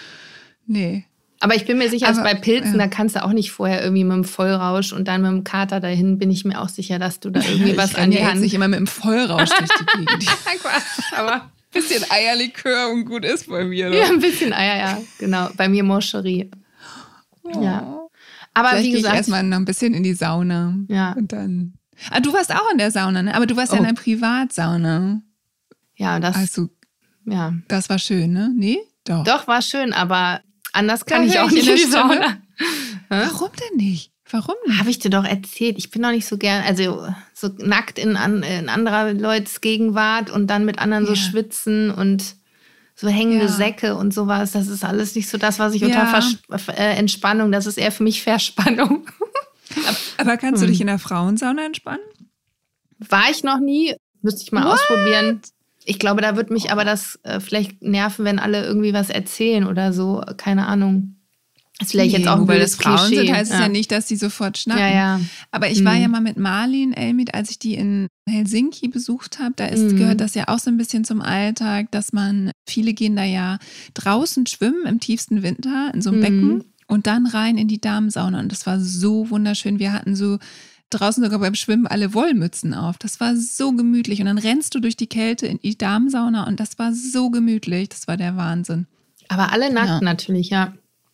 Nee. Aber ich bin mir sicher, dass Aber, bei Pilzen, ja. da kannst du auch nicht vorher irgendwie mit dem Vollrausch und dann mit dem Kater dahin, bin ich mir auch sicher, dass du da irgendwie ich was renn an die ja jetzt Hand... nicht immer mit dem Vollrausch durch die Gegend. Quatsch, aber Bisschen Eierlikör und gut ist bei mir. ja, ein bisschen Eier, ja, genau. Bei mir Moscherie. Ja. Aber Vielleicht wie gehe ich gesagt, erstmal noch ein bisschen in die Sauna. Ja. Und dann. Ah, du warst auch in der Sauna, ne? Aber du warst ja in Oh. der Privatsauna. ja, das, Also, ja. das war schön, ne? Nee? Doch. Doch, war schön, aber anders kann Da ich hör auch ich nicht in in der die Stimme. Sauna. Warum denn nicht? Warum nicht? Habe ich dir doch erzählt, ich bin doch nicht so gern, also so nackt in, an, in anderer Leute's Gegenwart und dann mit anderen so Ja. schwitzen und so hängende Ja. Säcke und sowas. Das ist alles nicht so das, was ich Ja. unter Vers äh, Entspannung, das ist eher für mich Verspannung. Aber kannst Hm. du dich in der Frauensauna entspannen? War ich noch nie, müsste ich mal What? ausprobieren. Ich glaube, da wird mich aber das äh, vielleicht nerven, wenn alle irgendwie was erzählen oder so. Keine Ahnung. Ist vielleicht jetzt auch ein nur weil blödes das Frauen Klischee. sind, heißt es ja. ja nicht, dass die sofort schnappen. Ja, ja. Aber ich war Mhm. ja mal mit Marlin Elmit, als ich die in Helsinki besucht habe, da ist, Mhm. gehört das ja auch so ein bisschen zum Alltag, dass man, viele gehen da ja draußen schwimmen im tiefsten Winter in so einem Mhm. Becken und dann rein in die Damensauna. Und das war so wunderschön. Wir hatten so draußen sogar beim Schwimmen alle Wollmützen auf. Das war so gemütlich. Und dann rennst du durch die Kälte in die Damensauna und das war so gemütlich. Das war der Wahnsinn. Aber alle nackt Ja. natürlich, ja.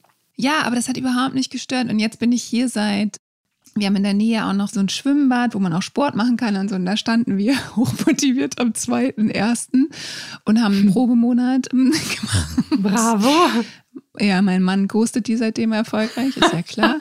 Ja, aber das hat überhaupt nicht gestört. Und jetzt bin ich hier seit, wir haben in der Nähe auch noch so ein Schwimmbad, wo man auch Sport machen kann und so. Und da standen wir hochmotiviert am zweiten ersten und haben einen Probemonat ähm, gemacht. Bravo. Ja, mein Mann ghostet die seitdem erfolgreich, ist ja klar.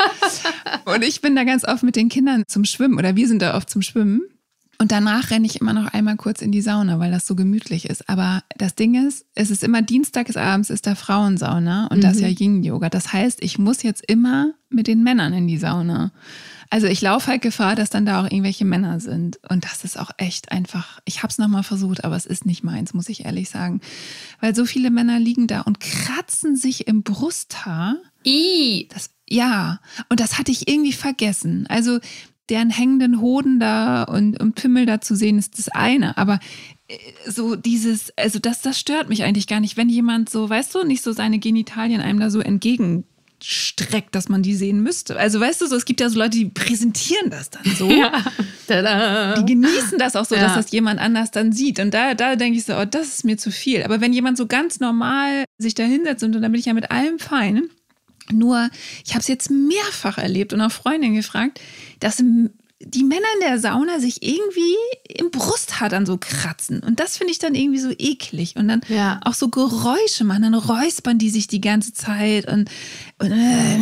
Und ich bin da ganz oft mit den Kindern zum Schwimmen oder wir sind da oft zum Schwimmen. Und danach renne ich immer noch einmal kurz in die Sauna, weil das so gemütlich ist. Aber das Ding ist, es ist immer dienstags abends ist da Frauensauna und das ist ja Yin-Yoga. Das heißt, ich muss jetzt immer mit den Männern in die Sauna. Also ich laufe halt Gefahr, dass dann da auch irgendwelche Männer sind. Und das ist auch echt einfach, ich habe es nochmal versucht, aber es ist nicht meins, muss ich ehrlich sagen. Weil so viele Männer liegen da und kratzen sich im Brusthaar. I. Das, ja, und das hatte ich irgendwie vergessen. Also deren hängenden Hoden da und, und Pimmel da zu sehen, ist das eine. Aber äh, so dieses, also das, das stört mich eigentlich gar nicht. Wenn jemand so, weißt du, nicht so seine Genitalien einem da so entgegenstreckt, dass man die sehen müsste. Also weißt du, so es gibt ja so Leute, die präsentieren das dann so. Ja. Tada. Die genießen das auch so, Ja. dass das jemand anders dann sieht. Und da, da denke ich so, oh, das ist mir zu viel. Aber wenn jemand so ganz normal sich da hinsetzt und dann bin ich ja mit allem fein. Nur, ich habe es jetzt mehrfach erlebt und auch Freundinnen gefragt, dass die Männer in der Sauna sich irgendwie im Brusthaar dann so kratzen. Und das finde ich dann irgendwie so eklig. Und dann Ja. auch so Geräusche machen, dann räuspern die sich die ganze Zeit und, und,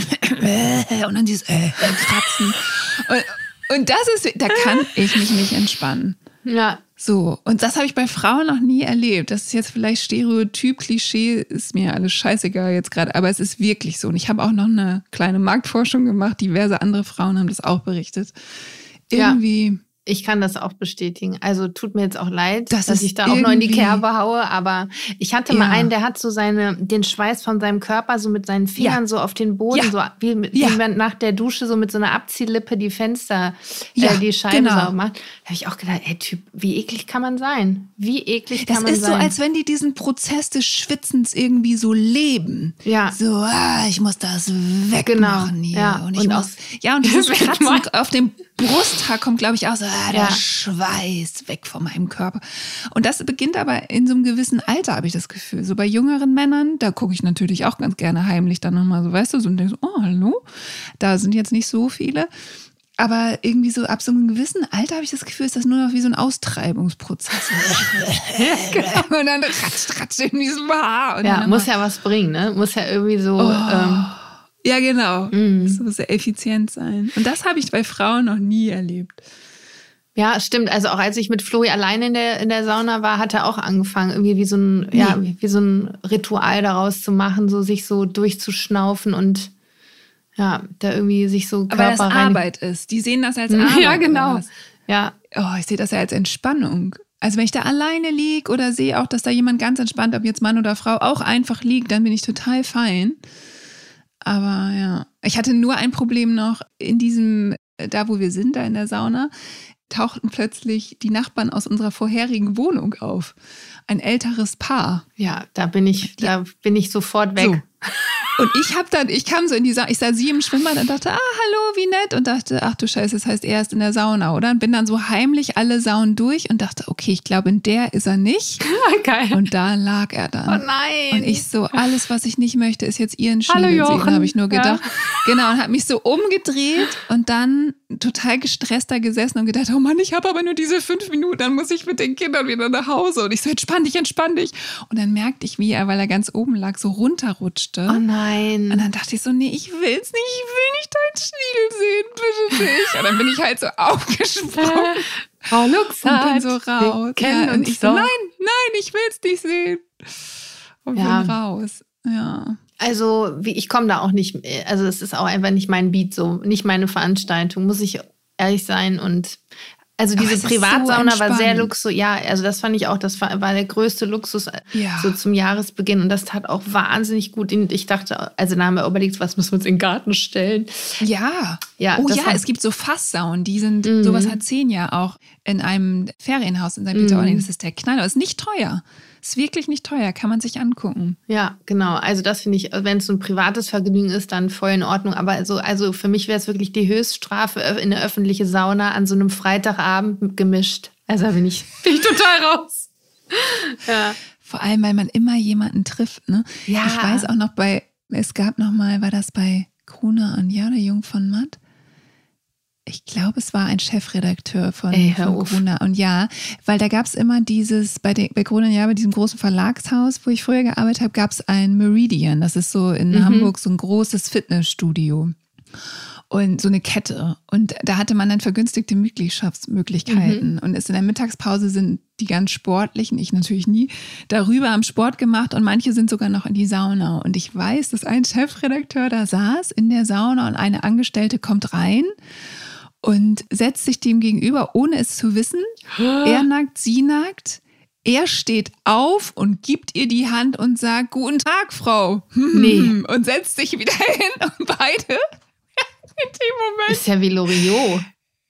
äh, und dann dieses äh, Kratzen. Und, und das ist, da kann ich mich nicht entspannen. Ja. So, und das habe ich bei Frauen noch nie erlebt. Das ist jetzt vielleicht Stereotyp, Klischee, ist mir alles scheißegal jetzt gerade, aber es ist wirklich so. Und ich habe auch noch eine kleine Marktforschung gemacht, diverse andere Frauen haben das auch berichtet. Irgendwie, Ich kann das auch bestätigen. Also tut mir jetzt auch leid, Das dass ist ich da auch noch in die irgendwie- Kerbe haue, aber ich hatte mal Ja. einen, der hat so seine, den Schweiß von seinem Körper so mit seinen Fingern Ja. so auf den Boden, Ja. so wie, mit- Ja. wie man nach der Dusche so mit so einer Abziehlippe die Fenster, Ja, äh, die Scheibe genau. sauber macht. Da habe ich auch gedacht, ey Typ, wie eklig kann man sein? Wie eklig das kann man ist sein? so, als wenn die diesen Prozess des Schwitzens irgendwie so leben. Ja. So, ah, ich muss das wegmachen Genau, hier. ja. Und ich Und muss, auch- ja, und dieses Das Kratzen wegmachen. auf dem Brusthaar kommt, glaube ich, auch so, ah, der Ja. Schweiß weg von meinem Körper. Und das beginnt aber in so einem gewissen Alter, habe ich das Gefühl. So bei jüngeren Männern, da gucke ich natürlich auch ganz gerne heimlich dann nochmal so, weißt du, so und denke so, oh, hallo, da sind jetzt nicht so viele. Aber irgendwie so ab so einem gewissen Alter habe ich das Gefühl, ist das nur noch wie so ein Austreibungsprozess. Und dann ratsch, ratsch in diesem Haar. Und ja, dann muss nochmal- ja was bringen, ne? Muss ja irgendwie so. Oh. Ähm, Ja, genau. Mhm. Das muss sehr effizient sein. Und das habe ich bei Frauen noch nie erlebt. Ja, stimmt. Also auch als ich mit Flori alleine in der, in der Sauna war, hat er auch angefangen, irgendwie wie so ein, nee. ja, wie so ein Ritual daraus zu machen, so sich so durchzuschnaufen und ja, da irgendwie sich so Körper Aber das rein... Arbeit ist. Die sehen das als Arbeit. Ja, genau. Ja. Oh, ich sehe das ja als Entspannung. Also wenn ich da alleine liege oder sehe auch, dass da jemand ganz entspannt, ob jetzt Mann oder Frau, auch einfach liegt, dann bin ich total fein. Aber ja, ich hatte nur ein Problem noch in diesem, da wo wir sind, da in der Sauna, tauchten plötzlich die Nachbarn aus unserer vorherigen Wohnung auf. Ein älteres Paar. Ja, da bin ich, da bin ich sofort weg. So. Und ich habe dann, ich kam so in die Sauna, ich sah sie im Schwimmbad und dachte, ah, hallo, wie nett. Und dachte, ach du Scheiße, das heißt, er ist in der Sauna, oder? Und bin dann so heimlich alle Saunen durch und dachte, okay, ich glaube, in der ist er nicht. Geil. Und da lag er dann. Oh nein. Und ich so, alles, was ich nicht möchte, ist jetzt ihren Schniedel Hallo, sehen, Jochen. habe ich nur gedacht. Ja. Genau, und habe mich so umgedreht und dann total gestresst da gesessen und gedacht, oh Mann, ich habe aber nur diese fünf Minuten, dann muss ich mit den Kindern wieder nach Hause. Und ich so, entspann dich, entspann dich. Und dann merkte ich, wie er, weil er ganz oben lag, so runterrutschte. Oh nein. Und dann dachte ich so, nee, ich will's nicht, ich will nicht deinen Schniedel sehen, bitte nicht. Und dann bin ich halt so aufgesprungen. Frau Luxart, und bin so raus. Ja, und ich so, doch. nein, nein, ich will's nicht sehen. Und Ja. bin raus. Ja. Also wie, ich komme da auch nicht, also es ist auch einfach nicht mein Beat, so nicht meine Veranstaltung, muss ich ehrlich sein. Und also Aber diese es ist Privatsauna so war sehr entspannt. Luxus, ja, also das fand ich auch, das war, war der größte Luxus Ja. so zum Jahresbeginn und das tat auch wahnsinnig gut. Und ich dachte, also da haben wir überlegt, was müssen wir uns in den Garten stellen. Ja. Ja, oh das ja, war- es gibt so Fasssaunen, die sind, Mhm. sowas hat zehn ja auch in einem Ferienhaus in Sankt Peter-Ording. Das ist der Knaller. Ist nicht teuer. Ist wirklich nicht teuer, kann man sich angucken. Ja, genau. Also das finde ich, wenn es so ein privates Vergnügen ist, dann voll in Ordnung. Aber also, also für mich wäre es wirklich die Höchststrafe in eine öffentliche Sauna an so einem Freitagabend gemischt. Also da bin ich, bin ich total raus. Ja. Vor allem, weil man immer jemanden trifft. Ne? Ja. Ich weiß auch noch bei, es gab noch mal, war das bei Gruner Anja oder Jung von Matt? Ich glaube, es war ein Chefredakteur von, Ey, hör von auf. Gruner. Und ja, weil da gab es immer dieses, bei, den, bei Gruner Anja, bei diesem großen Verlagshaus, wo ich früher gearbeitet habe, gab es ein Meridian. Das ist so in Mhm. Hamburg so ein großes Fitnessstudio. Und so eine Kette. Und da hatte man dann vergünstigte Mitgliedschaftsmöglichkeiten. Mhm. Und ist in der Mittagspause sind die ganz sportlichen, ich natürlich nie, darüber haben Sport gemacht und manche sind sogar noch in die Sauna. Und ich weiß, dass ein Chefredakteur da saß in der Sauna und eine Angestellte kommt rein und setzt sich dem gegenüber, ohne es zu wissen. Er nackt, sie nackt. Er steht auf und gibt ihr die Hand und sagt, guten Tag, Frau. Nee. Und setzt sich wieder hin und beide in dem Moment. Ist ja wie Loriot.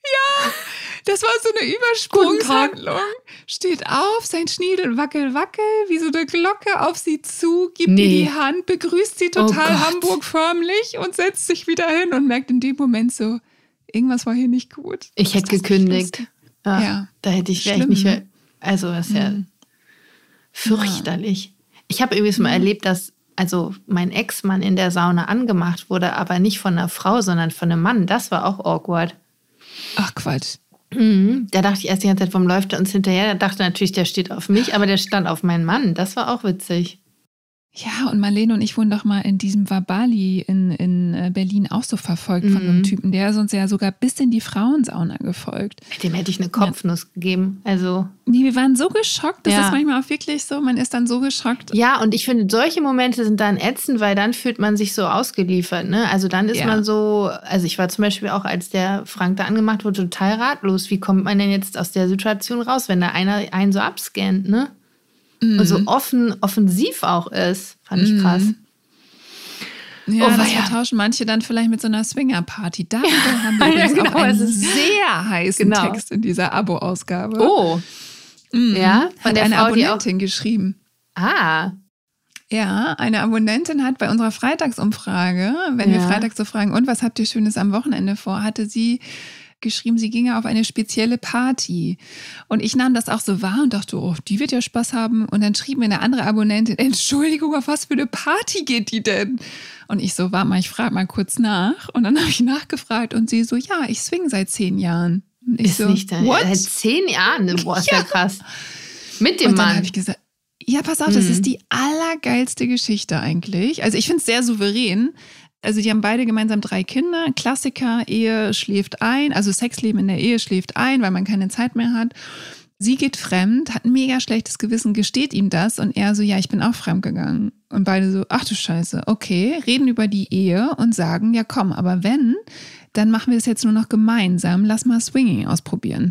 Das war so eine Übersprungshandlung. Steht auf, sein Schniedel wackel, wackel, wie so eine Glocke auf sie zu, gibt Nee. ihr die Hand, begrüßt sie total Oh Gott. Hamburg förmlich und setzt sich wieder hin und merkt in dem Moment so, irgendwas war hier nicht gut. Ich hätte Ist das nicht gekündigt. lustig? Ja, Ja. Da hätte ich, wäre ich Schlimm, nicht mehr. ne? Also, das ist ja Mhm. fürchterlich. Ich habe irgendwie mal erlebt, dass also mein Ex-Mann in der Sauna angemacht wurde, aber nicht von einer Frau, sondern von einem Mann. Das war auch awkward. Ach Quatsch. Mhm. Da dachte ich erst die ganze Zeit, warum läuft er uns hinterher? Da dachte natürlich, der steht auf mich, aber der stand auf meinen Mann. Das war auch witzig. Ja, und Marlene und ich wurden doch mal in diesem Vabali in, in äh, Berlin auch so verfolgt von Mhm. einem Typen. Der ist uns ja sogar bis in die Frauensauna gefolgt. Dem hätte ich eine Kopfnuss gegeben. Also Nee, wir waren so geschockt. Das Ja. ist manchmal auch wirklich so. Man ist dann so geschockt. ja, und ich finde, solche Momente sind dann ätzend, weil dann fühlt man sich so ausgeliefert. Ne? Also dann ist Ja. man so, also ich war zum Beispiel auch, als der Frank da angemacht wurde, total ratlos. Wie kommt man denn jetzt aus der Situation raus, wenn da einer einen so abscannt, ne? Mhm. Und so offen, offensiv auch ist. Fand ich krass. Ja, Oh, das weia. vertauschen manche dann vielleicht mit so einer Swingerparty. Darüber haben wir Ja, übrigens genau, auch einen es ist- sehr heißen Genau. Text in dieser Abo-Ausgabe. Oh, Mhm. ja, von Hat der eine Frau, die auch. Abonnentin geschrieben. Ah, Ja, eine Abonnentin hat bei unserer Freitagsumfrage, wenn wir Ja. freitags so fragen, und was habt ihr Schönes am Wochenende vor, hatte sie geschrieben, sie ginge auf eine spezielle Party. Und ich nahm das auch so wahr und dachte, oh, die wird ja Spaß haben. Und dann schrieb mir eine andere Abonnentin, Entschuldigung, auf was für eine Party geht die denn? Und ich so, warte mal, ich frage mal kurz nach. Und dann habe ich nachgefragt und sie so, ja, ich swing seit zehn Jahren. Und ich ist so, nicht dein. what? Seit zehn Jahren. Boah, ist ja, krass. Mit dem Und dann Mann. habe ich gesagt, ja, pass auf, das Mhm. ist die allergeilste Geschichte eigentlich. Also ich finde es sehr souverän, Also die haben beide gemeinsam drei Kinder. Klassiker, Ehe schläft ein, also Sexleben in der Ehe schläft ein, weil man keine Zeit mehr hat. Sie geht fremd, hat ein mega schlechtes Gewissen, gesteht ihm das und er so, ja, ich bin auch fremd gegangen. Und beide so, ach du Scheiße, okay, reden über die Ehe und sagen, ja komm, aber wenn, dann machen wir es jetzt nur noch gemeinsam, lass mal Swinging ausprobieren.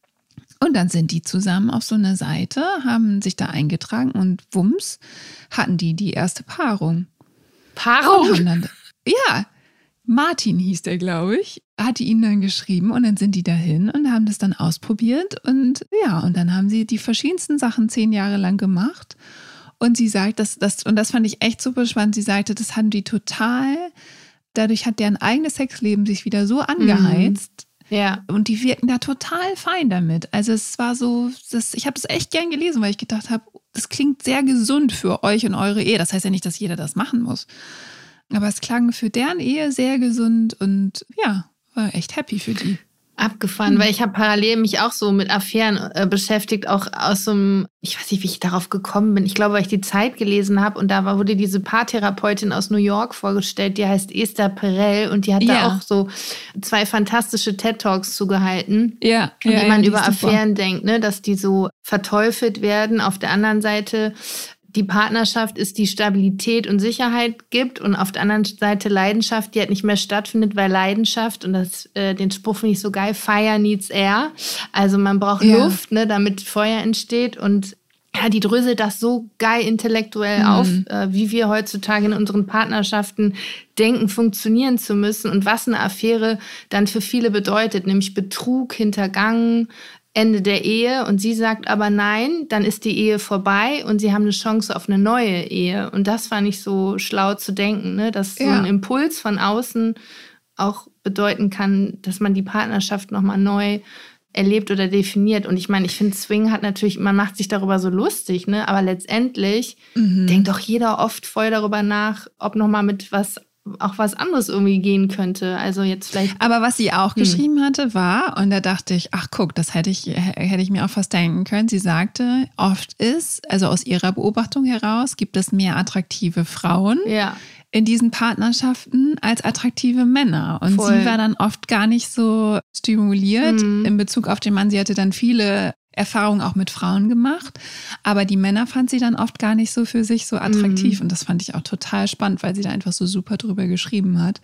Und dann sind die zusammen auf so einer Seite, haben sich da eingetragen und wumms, hatten die die erste Paarung. Paarung? Dann, ja, Martin hieß der, glaube ich, hatte ihn dann geschrieben und dann sind die dahin und haben das dann ausprobiert und ja, und dann haben sie die verschiedensten Sachen zehn Jahre lang gemacht und sie sagt, dass das, und das fand ich echt super spannend, sie sagte, das haben die total, dadurch hat deren eigenes Sexleben sich wieder so angeheizt. Mhm. Ja. Und die wirken da total fein damit. Also es war so, das, ich habe es echt gern gelesen, weil ich gedacht habe, das klingt sehr gesund für euch und eure Ehe. Das heißt ja nicht, dass jeder das machen muss. Aber es klang für deren Ehe sehr gesund und ja, war echt happy für die. Abgefahren, mhm. weil ich habe parallel mich auch so mit Affären äh, beschäftigt, auch aus so einem, ich weiß nicht, wie ich darauf gekommen bin. Ich glaube, weil ich die Zeit gelesen habe und da war, wurde diese Paartherapeutin aus New York vorgestellt, die heißt Esther Perel und die hat ja. da auch so zwei fantastische TED-Talks zugehalten. Ja, und ja, wie man ja, über Affären super. denkt, ne, dass die so verteufelt werden. Auf der anderen Seite die Partnerschaft ist, die Stabilität und Sicherheit gibt und auf der anderen Seite Leidenschaft, die halt nicht mehr stattfindet, weil Leidenschaft, und das, äh, den Spruch finde ich so geil, Fire needs air. Also man braucht ja. Luft, ne, damit Feuer entsteht und ja, die dröselt das so geil intellektuell mhm. auf, äh, wie wir heutzutage in unseren Partnerschaften denken, funktionieren zu müssen und was eine Affäre dann für viele bedeutet, nämlich Betrug, Hintergangen, Ende der Ehe und sie sagt aber nein, dann ist die Ehe vorbei und sie haben eine Chance auf eine neue Ehe. Und das fand ich so schlau zu denken, ne? Dass ja. so ein Impuls von außen auch bedeuten kann, dass man die Partnerschaft nochmal neu erlebt oder definiert. Und ich meine, ich finde, Swing hat natürlich, man macht sich darüber so lustig, ne? Aber letztendlich mhm. denkt doch jeder oft voll darüber nach, ob nochmal mit was auch was anderes irgendwie gehen könnte. Also jetzt vielleicht. Aber was sie auch hm. geschrieben hatte, war, und da dachte ich, ach guck, das hätte ich, hätte ich mir auch fast denken können. Sie sagte, oft ist, also aus ihrer Beobachtung heraus, gibt es mehr attraktive Frauen ja. in diesen Partnerschaften als attraktive Männer. Und Voll. sie war dann oft gar nicht so stimuliert hm. in Bezug auf den Mann. Sie hatte dann viele Erfahrungen auch mit Frauen gemacht, aber die Männer fand sie dann oft gar nicht so für sich so attraktiv mhm. und das fand ich auch total spannend, weil sie da einfach so super drüber geschrieben hat.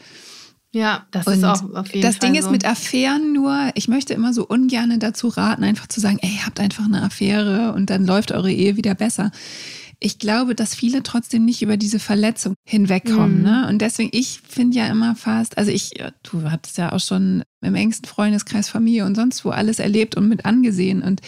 Ja, das und ist auch auf jeden das Fall Ding so. Ist mit Affären nur, ich möchte immer so ungern dazu raten, einfach zu sagen, ey, habt einfach eine Affäre und dann läuft eure Ehe wieder besser. Ich glaube, dass viele trotzdem nicht über diese Verletzung hinwegkommen. Mhm. Ne? Und deswegen, ich finde ja immer fast, also ich, du hattest ja auch schon im engsten Freundeskreis, Familie und sonst wo alles erlebt und mit angesehen. Und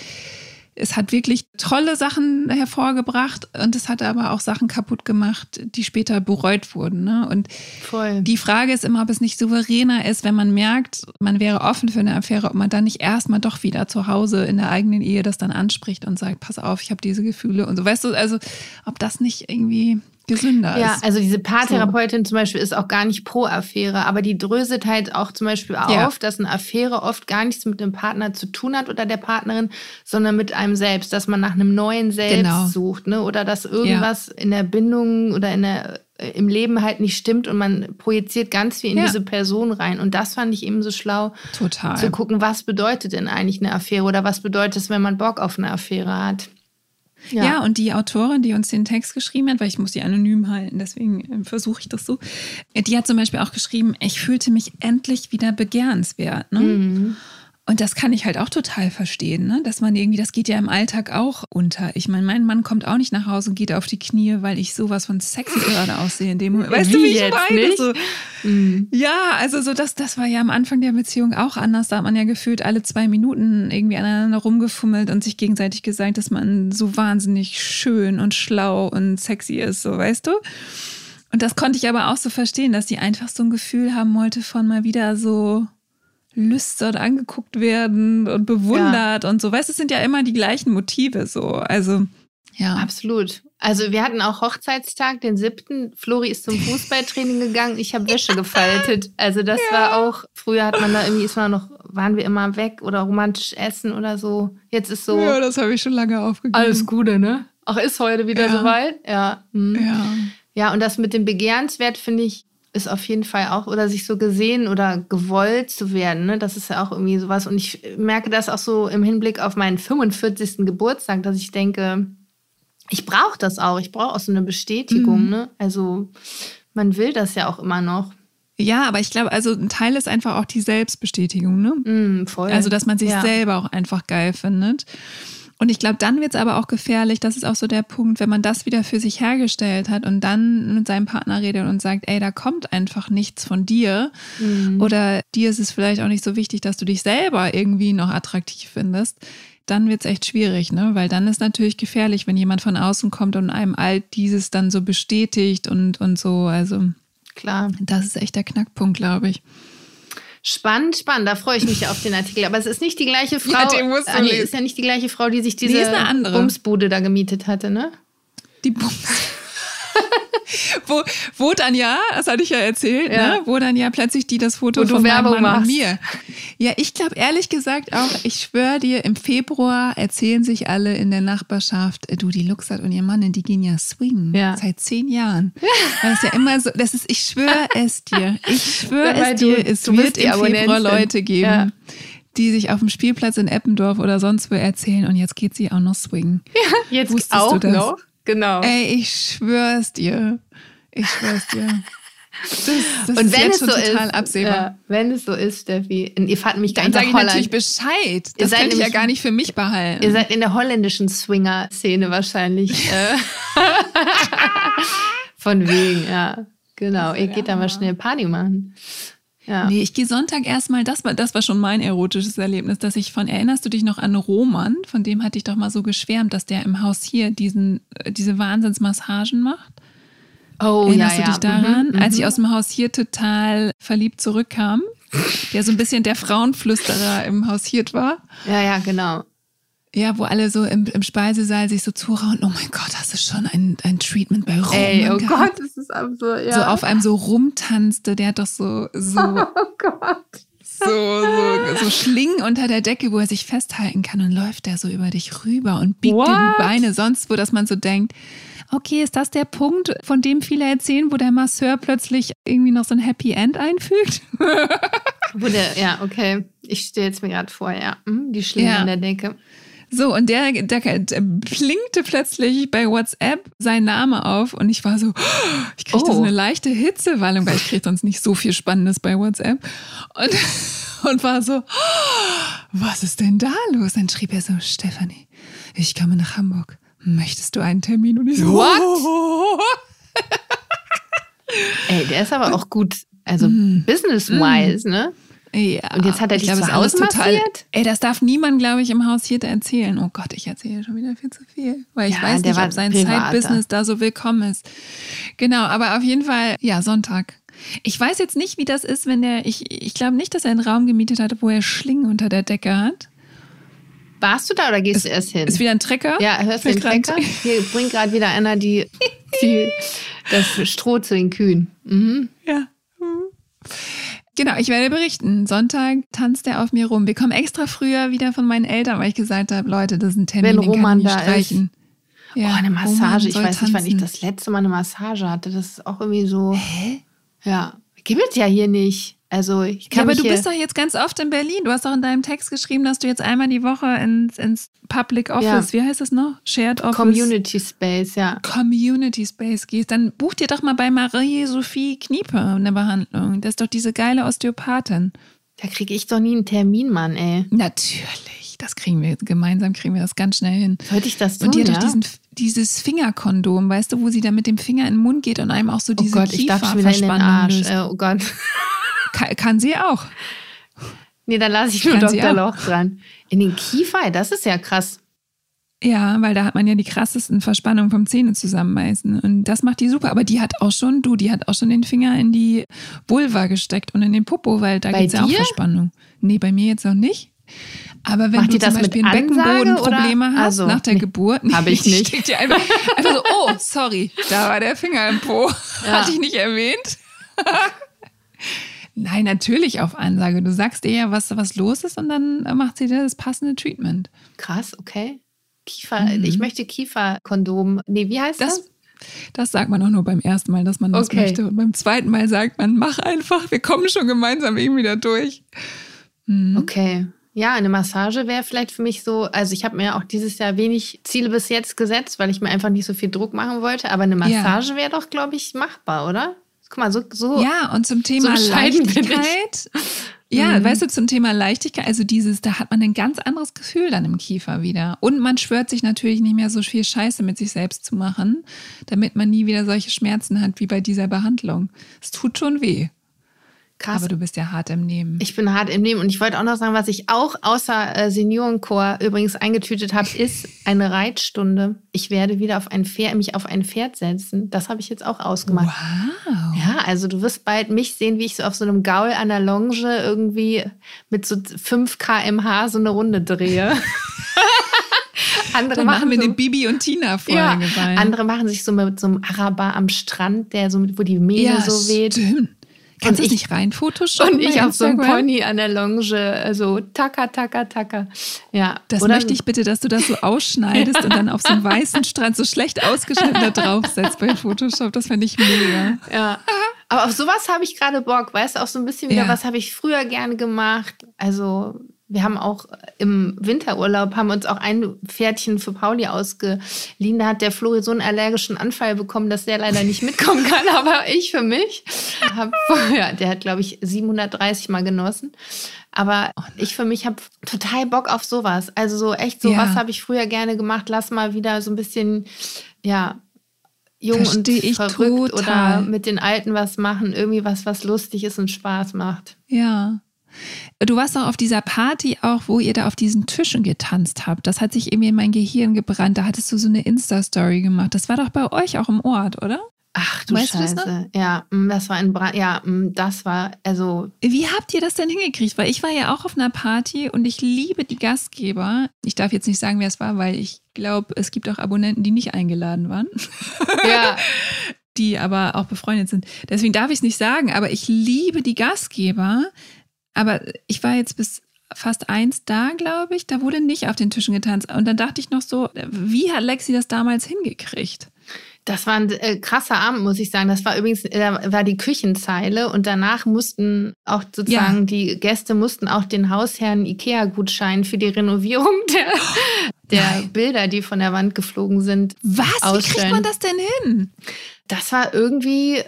es hat wirklich tolle Sachen hervorgebracht und es hat aber auch Sachen kaputt gemacht, die später bereut wurden. Ne? Und Voll. Die Frage ist immer, ob es nicht souveräner ist, wenn man merkt, man wäre offen für eine Affäre, ob man dann nicht erstmal doch wieder zu Hause in der eigenen Ehe das dann anspricht und sagt, pass auf, ich habe diese Gefühle und so. Weißt du, also ob das nicht irgendwie gesünder ja, ist. Ja, also diese Paartherapeutin so. Zum Beispiel ist auch gar nicht pro Affäre, aber die dröselt halt auch zum Beispiel auf, ja. dass eine Affäre oft gar nichts mit dem Partner zu tun hat oder der Partnerin, sondern mit einem selbst, dass man nach einem neuen Selbst genau. sucht, ne? Oder dass irgendwas ja. in der Bindung oder in der, im Leben halt nicht stimmt und man projiziert ganz viel in ja. diese Person rein. Und das fand ich eben so schlau, Total. zu gucken, was bedeutet denn eigentlich eine Affäre oder was bedeutet es, wenn man Bock auf eine Affäre hat. Ja. ja, und die Autorin, die uns den Text geschrieben hat, weil ich muss die anonym halten, deswegen versuche ich das so, die hat zum Beispiel auch geschrieben, ich fühlte mich endlich wieder begehrenswert. Ne? Mhm. Und das kann ich halt auch total verstehen, ne? Dass man irgendwie, das geht ja im Alltag auch unter. Ich meine, mein Mann kommt auch nicht nach Hause und geht auf die Knie, weil ich sowas von sexy gerade aussehe in dem Moment. Weißt wie du, wie ich jetzt meine? Nicht? So, mhm. Ja, also so das, das war ja am Anfang der Beziehung auch anders. Da hat man ja gefühlt alle zwei Minuten irgendwie aneinander rumgefummelt und sich gegenseitig gesagt, dass man so wahnsinnig schön und schlau und sexy ist, so, weißt du? Und das konnte ich aber auch so verstehen, dass die einfach so ein Gefühl haben wollte von mal wieder so lüstern angeguckt werden und bewundert ja. und so. Weißt du, es sind ja immer die gleichen Motive so. Also, ja. Absolut. Also wir hatten auch Hochzeitstag, den siebten Flori ist zum Fußballtraining gegangen, ich habe Wäsche gefaltet. Also das ja. war auch, früher hat man da irgendwie, ist man noch, waren wir immer weg oder romantisch essen oder so. Jetzt ist so. Ja, das habe ich schon lange aufgegeben. Alles Gute, ne? Ach, ist heute wieder ja. soweit? Ja. Hm. Ja. Ja, und das mit dem Begehrenswert finde ich ist auf jeden Fall auch, oder sich so gesehen oder gewollt zu werden, ne? Das ist ja auch irgendwie sowas. Und ich merke das auch so im Hinblick auf meinen fünfundvierzigsten Geburtstag, dass ich denke, ich brauche das auch. Ich brauche auch so eine Bestätigung, Mhm. ne? Also man will das ja auch immer noch. Ja, aber ich glaube, also ein Teil ist einfach auch die Selbstbestätigung, ne? Mm, voll. Also, dass man sich Ja. selber auch einfach geil findet. Und ich glaube, dann wird es aber auch gefährlich, das ist auch so der Punkt, wenn man das wieder für sich hergestellt hat und dann mit seinem Partner redet und sagt, ey, da kommt einfach nichts von dir. Mhm. Oder dir ist es vielleicht auch nicht so wichtig, dass du dich selber irgendwie noch attraktiv findest. Dann wird es echt schwierig, ne? Weil dann ist natürlich gefährlich, wenn jemand von außen kommt und einem all dieses dann so bestätigt und, und so. Also Klar. das ist echt der Knackpunkt, glaube ich. Spannend, spannend. Da freue ich mich auf den Artikel. Aber es ist nicht die gleiche Frau. Ja, den musst du ah, nee, lesen. ist ja nicht die gleiche Frau, die sich Nee, diese ist eine andere. Bumsbude da gemietet hatte, ne? Die Bums. wo, wo dann ja, das hatte ich ja erzählt, Ja. ne? Wo dann ja plötzlich die das Foto Wo du von meinem Werbung Mann und machst. mir. Ja, ich glaube ehrlich gesagt auch, ich schwöre dir, im Februar erzählen sich alle in der Nachbarschaft, äh, du, die Luxat und ihr Mann, die gehen ja swingen Ja. seit zehn Jahren. Weil es ja immer so, das ist, ich schwöre es dir, ich schwöre Weil es du- dir, es du bist wird die im Februar Abonnentin. Leute geben, Ja. die sich auf dem Spielplatz in Eppendorf oder sonst wo erzählen und jetzt geht sie auch noch swingen. Jetzt Wusstest auch du das? noch? Genau. Ey, ich schwör's dir. Ich schwör's dir. Das, das Und ist wenn jetzt es schon so total ist, absehbar. ja, wenn es so ist, Steffi, und ihr fahrt mich Dann ganz sage nach ich Holland. natürlich Bescheid. Ihr Das seid könnte ich ja nämlich- gar nicht für mich behalten. Ihr seid in der holländischen Swinger-Szene wahrscheinlich. äh. Von wegen, ja. Genau. Ihr geht da mal schnell Party machen. Ja. Nee, ich gehe Sonntag erstmal, das war, das war schon mein erotisches Erlebnis, dass ich von, erinnerst du dich noch an Roman? Von dem hatte ich doch mal so geschwärmt, dass der im Haus hier diesen, äh, diese Wahnsinnsmassagen macht. Oh, Erinnerst ja, du ja. dich daran? Mhm, Als ich mhm. aus dem Haus hier total verliebt zurückkam, der so ein bisschen der Frauenflüsterer im Haus hier war. Ja, ja, genau. Ja, wo alle so im, im Speisesaal sich so zurauen, oh mein Gott, hast du schon ein, ein Treatment bei Roman Ey, oh gehabt? Gott, das ist absurd, ja. So auf einem so rumtanzte, der hat doch so, so, Oh Gott. so, so, so Schlingen unter der Decke, wo er sich festhalten kann und läuft der so über dich rüber und biegt dir What? die Beine sonst wo, dass man so denkt, okay, ist das der Punkt, von dem viele erzählen, wo der Masseur plötzlich irgendwie noch so ein Happy End einfügt? Wo der, ja, okay. Ich stehe jetzt mir gerade vor, ja. Mhm, die Schlinge Ja. an der Decke. So, und der, der, der blinkte plötzlich bei WhatsApp sein Name auf und ich war so, ich kriegte Oh. so eine leichte Hitzewallung, weil ich kriege sonst nicht so viel Spannendes bei WhatsApp. Und, und war so, was ist denn da los? Dann schrieb er so, Stefanie, ich komme nach Hamburg. Möchtest du einen Termin? Und ich so, What? Ey, der ist aber auch gut, also Mm. business-wise, ne? Ja. Und jetzt hat er ich dich glaube, zu es ist alles Hause total. massiert? Ey, das darf niemand, glaube ich, im Haus hier erzählen. Oh Gott, ich erzähle schon wieder viel zu viel. Weil ich Ja, weiß der nicht, war ob sein privater. Side-Business da so willkommen ist. Genau, aber auf jeden Fall, ja, Sonntag. Ich weiß jetzt nicht, wie das ist, wenn der, ich, ich glaube nicht, dass er einen Raum gemietet hatte, wo er Schlingen unter der Decke hat. Warst du da oder gehst du erst hin? Ist wieder ein Trecker? Ja, hörst du den Fällt grad- Trecker? Hier bringt gerade wieder einer die, die, das Stroh zu den Kühen. Mhm. Ja. Genau, ich werde berichten. Sonntag tanzt er auf mir rum. Wir kommen extra früher wieder von meinen Eltern, weil ich gesagt habe, Leute, das ist ein Termin, Wenn den Roman kann ich da nicht streichen. Oh, Ja, eine Roman Massage. Ich soll weiß nicht, wann ich tanzen. das letzte Mal eine Massage hatte. Das ist auch irgendwie so. Hä? Ja. Gibt es ja hier nicht. Also ich Ja, kann aber mich du hier, bist doch jetzt ganz oft in Berlin. Du hast doch in deinem Text geschrieben, dass du jetzt einmal die Woche ins, ins Public Office, wie heißt das noch? Shared Office. Community Space, ja. Community Space gehst. Dann buch dir doch mal bei Marie-Sophie Kniepe eine Behandlung. Das ist doch diese geile Osteopathin. Da kriege ich doch nie einen Termin, Mann, ey. Natürlich, das kriegen wir, gemeinsam kriegen wir das ganz schnell hin. Sollte ich das tun, Und die hat ja? doch diesen, dieses Fingerkondom, weißt du, wo sie da mit dem Finger in den Mund geht und einem auch so Oh diese Gott, ich darf schon wieder in den Kieferverspannung Arsch. löst. Äh, oh Gott. Kann, kann sie auch. Nee, dann lasse ich nur Kann sie Doktor auch. Loch dran. In den Kiefer, das ist ja krass. Ja, weil da hat man ja die krassesten Verspannungen vom Zähne zusammenbeißen. Und das macht die super. Aber die hat auch schon, du, die hat auch schon den Finger in die Vulva gesteckt und in den Popo, weil da Bei gibt's ja auch dir? Verspannung. Nee, bei mir jetzt noch nicht. Aber wenn Macht du die das zum mit Beispiel Ansage Beckenbodenprobleme oder? hast Also, nach der nee, Geburt, hab ich nicht. steht dir einfach, einfach so, oh, sorry, da war der Finger im Po. Ja. Hatte ich nicht erwähnt. Nein, natürlich auf Ansage. Du sagst ihr ja, was, was los ist und dann macht sie dir das passende Treatment. Krass, okay. Kiefer, Mhm. ich möchte Kieferkondom. Nee, wie heißt das? Das, Das sagt man auch nur beim ersten Mal, dass man das Okay. möchte. Und beim zweiten Mal sagt man, mach einfach, wir kommen schon gemeinsam irgendwie da durch. Mhm. Okay. Ja, eine Massage wäre vielleicht für mich so, also ich habe mir auch dieses Jahr wenig Ziele bis jetzt gesetzt, weil ich mir einfach nicht so viel Druck machen wollte. Aber eine Massage wäre doch, glaube ich, machbar, oder? Guck mal, so, so Ja, und zum Thema so bescheiden bin ich. Leichtigkeit. Ja, Mhm. weißt du, zum Thema Leichtigkeit, also dieses, da hat man ein ganz anderes Gefühl dann im Kiefer wieder. Und man schwört sich natürlich nicht mehr so viel Scheiße mit sich selbst zu machen, damit man nie wieder solche Schmerzen hat wie bei dieser Behandlung. Es tut schon weh. krass. Aber du bist ja hart im Nehmen. Ich bin hart im Nehmen und ich wollte auch noch sagen, was ich auch außer äh, Seniorenchor übrigens eingetütet habe, ist eine Reitstunde. Ich werde wieder auf ein Pferd, mich auf ein Pferd setzen. Das habe ich jetzt auch ausgemacht. Wow. Ja, also du wirst bald mich sehen, wie ich so auf so einem Gaul an der Longe irgendwie mit so fünf Kilometer pro Stunde so eine Runde drehe. Andere Dann machen wir so, eine Bibi und Tina-Folge. ja, bei. andere machen sich so mit so einem Araber am Strand, der so mit, wo die Meere ja, so weht. Stimmt. Kannst du Und es ich- nicht rein photoshoppen Und ich bei auf so einem Instagram? Pony an der Longe, also taka, taka, taka. Ja, Das oder möchte ich bitte, dass du das so ausschneidest und dann auf so einem weißen Strand so schlecht ausgeschnitten da draufsetzt bei Photoshop. Das fände ich mega. Ja. Aber auf sowas habe ich gerade Bock, weißt du, auch so ein bisschen wieder, Ja. was habe ich früher gerne gemacht. Also wir haben auch im Winterurlaub, haben uns auch ein Pferdchen für Pauli ausgeliehen. Da hat der Flori so einen allergischen Anfall bekommen, dass der leider nicht mitkommen kann. Aber ich für mich habe, ja, der hat, glaube ich, siebenhundertdreißig Mal genossen. Aber ich für mich habe total Bock auf sowas. Also so echt, so Ja. was habe ich früher gerne gemacht. Lass mal wieder so ein bisschen, ja, jung Versteh und ich verrückt total. oder mit den Alten was machen. Irgendwie was, was lustig ist und Spaß macht. Ja. Du warst doch auf dieser Party auch, wo ihr da auf diesen Tischen getanzt habt. Das hat sich irgendwie in mein Gehirn gebrannt. Da hattest du so eine Insta-Story gemacht. Das war doch bei euch auch im Ort, oder? Ach du Weißt du das Scheiße. Ja, mm, das war in Bra ja, mm, das war, also, Wie habt ihr das denn hingekriegt? Weil ich war ja auch auf einer Party und ich liebe die Gastgeber. Ich darf jetzt nicht sagen, wer es war, weil ich glaube, es gibt auch Abonnenten, die nicht eingeladen waren. ja. Die aber auch befreundet sind. Deswegen darf ich es nicht sagen, aber ich liebe die Gastgeber. Aber ich war jetzt bis fast eins da, glaube ich. Da wurde nicht auf den Tischen getanzt. Und dann dachte ich noch so, wie hat Lexi das damals hingekriegt? Das war ein äh, krasser Abend, muss ich sagen. Das war übrigens, da war die Küchenzeile und danach mussten auch sozusagen, Ja. die Gäste mussten auch den Hausherrn Ikea-Gutschein für die Renovierung der, der Nein. Bilder, die von der Wand geflogen sind, Was? Wie kriegt ausstellen. man das denn hin? Das war irgendwie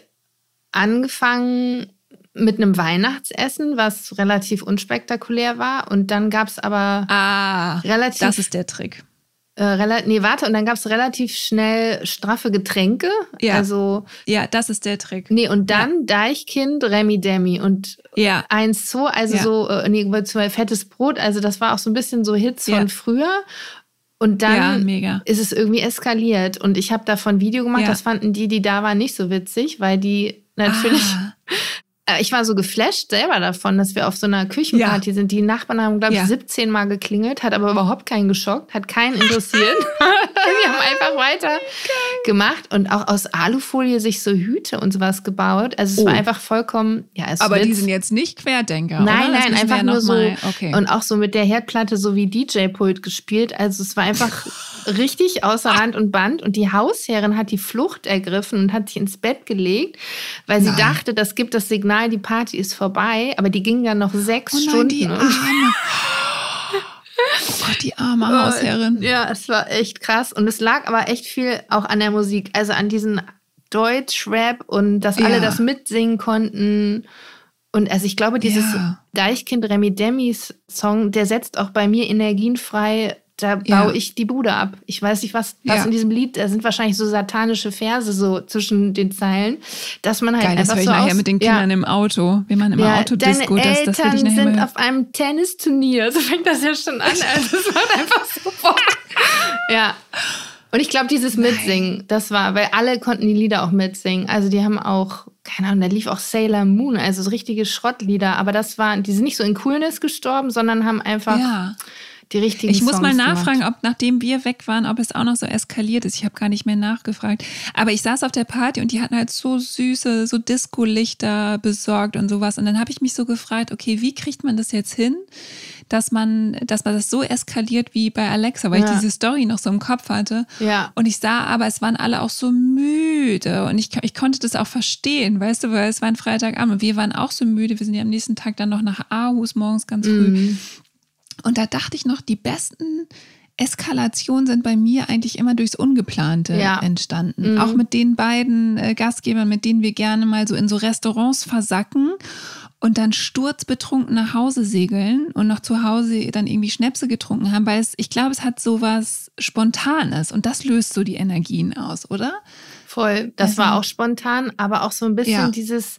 angefangen mit einem Weihnachtsessen, was relativ unspektakulär war. Und dann gab es aber Ah, relativ, das ist der Trick. äh, rela- nee, warte, und dann gab es relativ schnell straffe Getränke. Ja. Also, Ja, das ist der Trick. nee, und dann Deichkind, Remi Demi und Ja, eins, zwei, also Ja. so, äh, nee, zwei fettes Brot. Also, das war auch so ein bisschen so Hits Ja. von früher. Und dann ja, mega. ist es irgendwie eskaliert. Und ich habe davon ein Video gemacht, Ja. das fanden die, die da waren, nicht so witzig, weil die natürlich, Ah, äh, ich war so geflasht selber davon, dass wir auf so einer Küchenparty sind. Die Nachbarn haben, glaube ich, Ja. siebzehn Mal geklingelt, hat aber überhaupt keinen geschockt, hat keinen interessiert. Die haben einfach weiter gemacht und auch aus Alufolie sich so Hüte und sowas gebaut. Also es Oh. war einfach vollkommen, ja, es aber Witz. die sind jetzt nicht Querdenker, Nein, oder? Das nein, müssen wir einfach ja nur noch so. mal- Okay. Und auch so mit der Herdplatte so wie D J-Pult gespielt. Also es war einfach richtig außer Rand und Band. Und die Hausherrin hat die Flucht ergriffen und hat sich ins Bett gelegt, weil sie Nein. dachte, das gibt das Signal, die Party ist vorbei. Aber die ging dann noch sechs Oh nein, Stunden. die Und- arme. Oh Gott, die arme Hausherrin. Ja, es war echt krass. Und es lag aber echt viel auch an der Musik. Also an diesen Deutsch-Rap und dass alle Ja. das mitsingen konnten. Und also ich glaube, dieses Ja. Deichkind Remi Demis Song, der setzt auch bei mir Energien frei. Da Ja. baue ich die Bude ab. Ich weiß nicht, was, was Ja. in diesem Lied, da sind wahrscheinlich so satanische Verse so zwischen den Zeilen, dass man halt Geil, das einfach höre ich so nachher aus, mit den Kindern im Auto. Wir machen immer ja, Autodisco. deine Das, das will ich Eltern nachher sind mal. auf einem Tennisturnier. So fängt das ja schon an. Also es macht einfach so Bock. Ja. Und ich glaube, dieses Mitsingen, das war, weil alle konnten die Lieder auch mitsingen. Also die haben auch, keine Ahnung, da lief auch Sailor Moon, also so richtige Schrottlieder. Aber das waren, die sind nicht so in Coolness gestorben, sondern haben einfach, Ja. die richtigen Ich muss Songs mal nachfragen, gemacht. ob nachdem wir weg waren, ob es auch noch so eskaliert ist. Ich habe gar nicht mehr nachgefragt. Aber ich saß auf der Party und die hatten halt so süße, so Disco-Lichter besorgt und sowas. Und dann habe ich mich so gefragt, okay, wie kriegt man das jetzt hin, dass man, dass man das so eskaliert wie bei Alexa, weil Ja. ich diese Story noch so im Kopf hatte. Ja. Und ich sah aber, es waren alle auch so müde und ich, ich konnte das auch verstehen, weißt du, weil es war ein Freitagabend und wir waren auch so müde. Wir sind ja am nächsten Tag dann noch nach Aarhus morgens ganz früh. Mhm. Und da dachte ich noch, die besten Eskalationen sind bei mir eigentlich immer durchs Ungeplante Ja. entstanden. Mhm. Auch mit den beiden äh, Gastgebern, mit denen wir gerne mal so in so Restaurants versacken und dann sturzbetrunken nach Hause segeln und noch zu Hause dann irgendwie Schnäpse getrunken haben, weil es, ich glaube, es hat so was Spontanes und das löst so die Energien aus, oder? Voll. Das Also- war auch spontan, aber auch so ein bisschen Ja. dieses,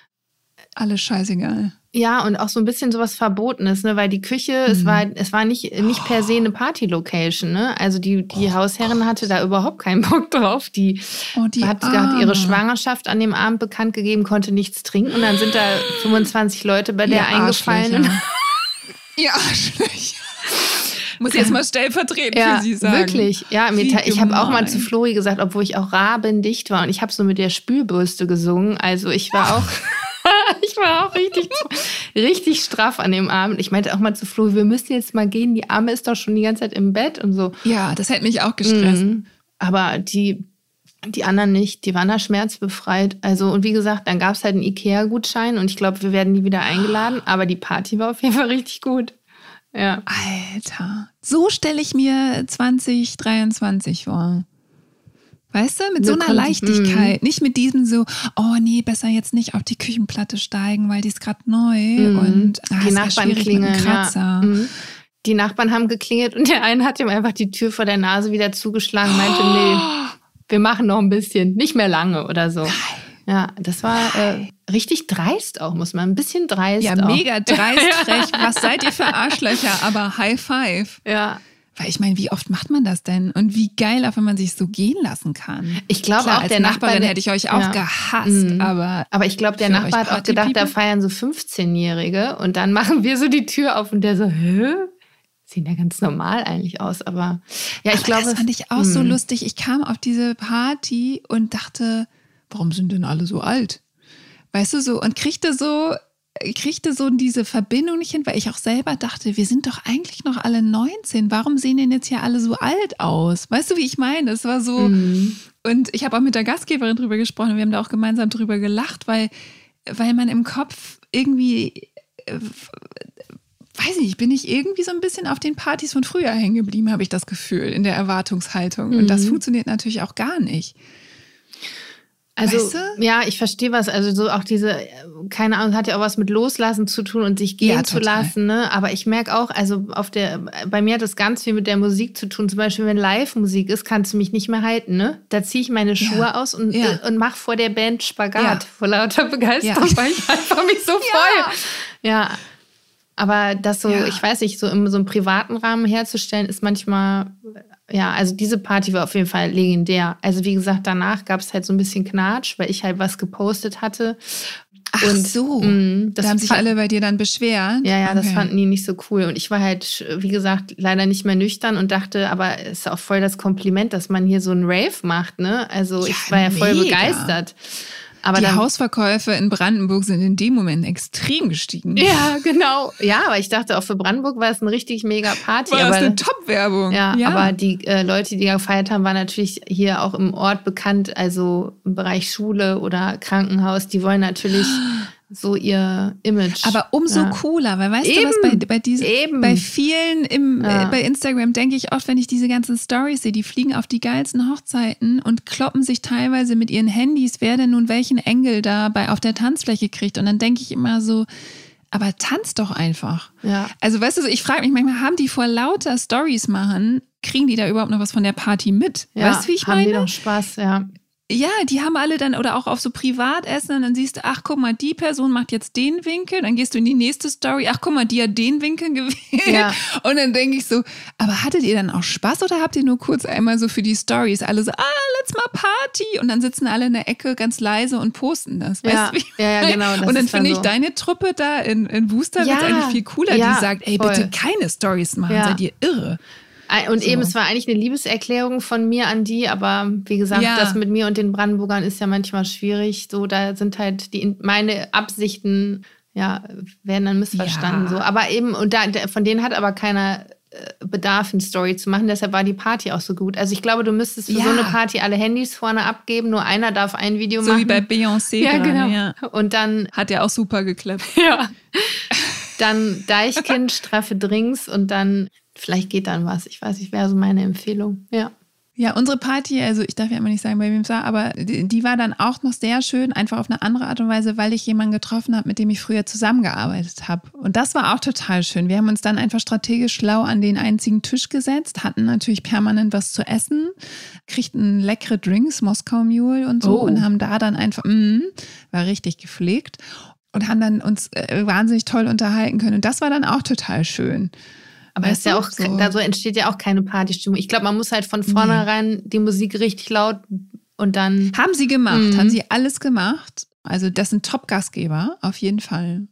Alles scheißegal. ja, und auch so ein bisschen sowas Verbotenes, ne? Weil die Küche, es Mhm. war, es war nicht, nicht per se eine Party-Location, ne? Also die, die Hausherrin hatte da überhaupt keinen Bock drauf. Die, Oh, die hat gerade ihre Arme. Schwangerschaft an dem Abend bekannt gegeben, konnte nichts trinken und dann sind da fünfundzwanzig Leute bei der Ihr eingefallen. Arschlöcher. Ihr Arschlöcher. Muss ich jetzt mal stellvertretend Ja, für Sie sagen. wirklich. Ja, mir Wie ta- ich habe auch mal gemein. zu Flori gesagt, obwohl ich auch rabendicht war und ich habe so mit der Spülbürste gesungen. Also ich war auch, ich war auch richtig, richtig straff an dem Abend. Ich meinte auch mal zu Flori, wir müssen jetzt mal gehen. Die Arme ist doch schon die ganze Zeit im Bett und so. Ja, das hätte mich auch gestresst. Mhm. Aber die, die anderen nicht, die waren da schmerzbefreit. Also, und wie gesagt, dann gab es halt einen Ikea-Gutschein und ich glaube, wir werden nie wieder eingeladen. Aber die Party war auf jeden Fall richtig gut. Ja. Alter, so stelle ich mir zwanzig dreiundzwanzig vor. Weißt du, mit so Wir einer konnten- Leichtigkeit. Nicht mit diesem so, oh nee, besser jetzt nicht auf die Küchenplatte steigen, weil die ist gerade neu. Mhm. Und ah, Die ist ja Nachbarn schwierig mit dem klingeln. Kratzer. Ja. Mhm. Die Nachbarn haben geklingelt und der eine hat ihm einfach die Tür vor der Nase wieder zugeschlagen und meinte, nee, wir machen noch ein bisschen, nicht mehr lange oder so. Ja, das war äh, richtig dreist auch, muss man. Ein bisschen dreist Ja, auch. mega dreist, frech. Was seid ihr für Arschlöcher? Aber High Five. Ja. Weil ich meine, wie oft macht man das denn? Und wie geil auch, wenn man sich so gehen lassen kann. Ich glaube Klar, auch, als der Nachbarin Nachbar, hätte ich euch auch ja. gehasst, Mhm. aber Aber ich glaube, der Für Nachbar euch hat auch gedacht, da Party-People? feiern so fünfzehnjährige und dann machen wir so die Tür auf und der so, hä? Sehen ja ganz normal eigentlich aus, aber ja, ich aber glaube. das fand ich auch so mh. lustig. Ich kam auf diese Party und dachte, warum sind denn alle so alt? Weißt du, so, und kriegte so, kriegte so diese Verbindung nicht hin, weil ich auch selber dachte, wir sind doch eigentlich noch alle neunzehn. Warum sehen denn jetzt hier alle so alt aus? Weißt du, wie ich meine? Es war so, Mhm. und ich habe auch mit der Gastgeberin drüber gesprochen und wir haben da auch gemeinsam drüber gelacht, weil, weil man im Kopf irgendwie, äh, weiß nicht, bin ich irgendwie so ein bisschen auf den Partys von früher hängen geblieben, habe ich das Gefühl, in der Erwartungshaltung. Und das Mhm. funktioniert natürlich auch gar nicht. Also, Weißt du? ja, ich verstehe was. Also, so auch diese, äh, keine Ahnung, hat ja auch was mit Loslassen zu tun und sich gehen Ja, zu total. lassen, ne? Aber ich merke auch, also auf der, bei mir hat das ganz viel mit der Musik zu tun. Zum Beispiel, wenn Live-Musik ist, kannst du mich nicht mehr halten, ne? Da ziehe ich meine Schuhe Ja. aus und, Ja. äh, und mache vor der Band Spagat. Ja. Vor lauter Begeisterung, Ja. weil ich einfach mich so freue. Ja. Aber das so, Ja. ich weiß nicht, so in so einem privaten Rahmen herzustellen, ist manchmal, ja, also diese Party war auf jeden Fall legendär. Also wie gesagt, danach gab es halt so ein bisschen Knatsch, weil ich halt was gepostet hatte. Ach Und, so, mh, das da haben sich fand- alle bei dir dann beschwert. Ja, ja, das Okay. fanden die nicht so cool. Und ich war halt, wie gesagt, leider nicht mehr nüchtern und dachte, aber es ist auch voll das Kompliment, dass man hier so einen Rave macht, ne? Also Ja, ich war ja voll mega. begeistert. Aber Die dann, Hausverkäufe in Brandenburg sind in dem Moment extrem gestiegen. ja, genau. Ja, aber ich dachte, auch für Brandenburg war es eine richtig mega Party. War das aber, eine Top-Werbung. ja, aber die äh, Leute, die gefeiert haben, waren natürlich hier auch im Ort bekannt, also im Bereich Schule oder Krankenhaus. Die wollen natürlich so ihr Image. Aber umso ja. cooler, weil weißt Eben, du was, bei, bei, diesen, eben. bei vielen im, Ja. äh, bei Instagram denke ich oft, wenn ich diese ganzen Stories sehe, die fliegen auf die geilsten Hochzeiten und kloppen sich teilweise mit ihren Handys, wer denn nun welchen Engel da bei, auf der Tanzfläche kriegt. Und dann denke ich immer so, aber tanz doch einfach. Ja. Also weißt du, so, ich frage mich manchmal, haben die vor lauter Stories machen, kriegen die da überhaupt noch was von der Party mit? Ja, weißt du, wie ich haben meine? die doch Spaß, ja. Ja, die haben alle dann, oder auch auf so Privatessen, und dann siehst du, ach guck mal, die Person macht jetzt den Winkel, dann gehst du in die nächste Story, ach guck mal, die hat den Winkel gewählt. Ja. Und dann denke ich so, aber hattet ihr dann auch Spaß oder habt ihr nur kurz einmal so für die Stories alle so, ah, let's mal Party, und dann sitzen alle in der Ecke ganz leise und posten das, weißt ja. du? Ja, ja, genau. Das und dann ist dann finde ich so. deine Truppe da in, in Wooster ja. wird's eigentlich viel cooler, ja, die sagt, ey, voll. bitte keine Stories machen, ja. seid ihr irre. Und so. eben, es war eigentlich eine Liebeserklärung von mir an die, aber wie gesagt, ja. das mit mir und den Brandenburgern ist ja manchmal schwierig. So, da sind halt die meine Absichten, ja, werden dann missverstanden. Ja. So. Aber eben, und da, von denen hat aber keiner Bedarf, eine Story zu machen. Deshalb war die Party auch so gut. Also ich glaube, du müsstest für ja. so eine Party alle Handys vorne abgeben, nur einer darf ein Video so machen. So wie bei Beyoncé ja, gerade. Genau. Ja. Und dann hat ja auch super geklappt. Ja. Dann Deichkind, straffe Drinks und dann vielleicht geht dann was. Ich weiß nicht, wäre so meine Empfehlung. Ja. Ja, unsere Party, also ich darf ja immer nicht sagen, bei wem es war, aber die, die war dann auch noch sehr schön, einfach auf eine andere Art und Weise, weil ich jemanden getroffen habe, mit dem ich früher zusammengearbeitet habe. Und das war auch total schön. Wir haben uns dann einfach strategisch schlau an den einzigen Tisch gesetzt, hatten natürlich permanent was zu essen, kriegten leckere Drinks, Moskau Mule und so, oh. und haben da dann einfach, mm, war richtig gepflegt und haben dann uns äh, wahnsinnig toll unterhalten können. Und das war dann auch total schön. Aber das ist ja auch, so. Da so entsteht ja auch keine Partystimmung. Ich glaube, man muss halt von vornherein nee. die Musik richtig laut und dann... Haben sie gemacht, mhm. haben sie alles gemacht. Also das sind Top-Gastgeber, auf jeden Fall.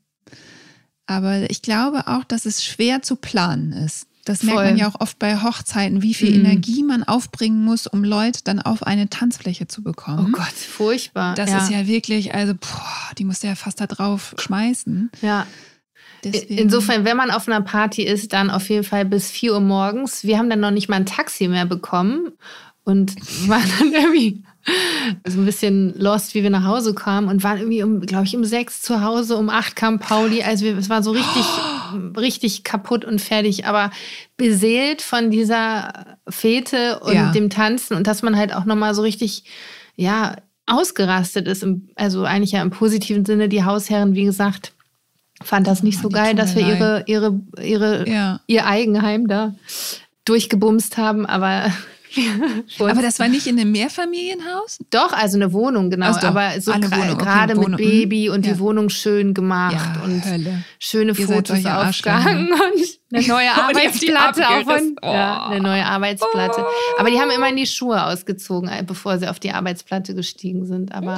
Aber ich glaube auch, dass es schwer zu planen ist. Das Voll. merkt man ja auch oft bei Hochzeiten, wie viel mhm. Energie man aufbringen muss, um Leute dann auf eine Tanzfläche zu bekommen. Oh Gott, furchtbar. Das ja. ist ja wirklich, also boah, die muss ja fast da drauf schmeißen. Ja. Deswegen. Insofern, wenn man auf einer Party ist, dann auf jeden Fall bis vier Uhr morgens. Wir haben dann noch nicht mal ein Taxi mehr bekommen und waren dann irgendwie so ein bisschen lost, wie wir nach Hause kamen und waren irgendwie, um, glaube ich, um sechs zu Hause, um acht kam Pauli. Also wir, es war so richtig, oh. richtig kaputt und fertig, aber beseelt von dieser Fete und ja. dem Tanzen und dass man halt auch nochmal so richtig, ja, ausgerastet ist. Also eigentlich ja im positiven Sinne, die Hausherren, wie gesagt, fand das nicht oh, so geil, dass wir ihre, ihre, ihre, ja. ihr Eigenheim da durchgebumst haben, aber... aber das war nicht in einem Mehrfamilienhaus? Doch, also eine Wohnung, genau. Also aber so gra- gerade okay, mit Baby und ja. die Wohnung schön gemacht ja, und Hölle. schöne Ihr Fotos aufgehangen und eine neue Arbeitsplatte auf und, oh. ja, eine neue Arbeitsplatte. Oh. Aber die haben immer in die Schuhe ausgezogen, bevor sie auf die Arbeitsplatte gestiegen sind. Aber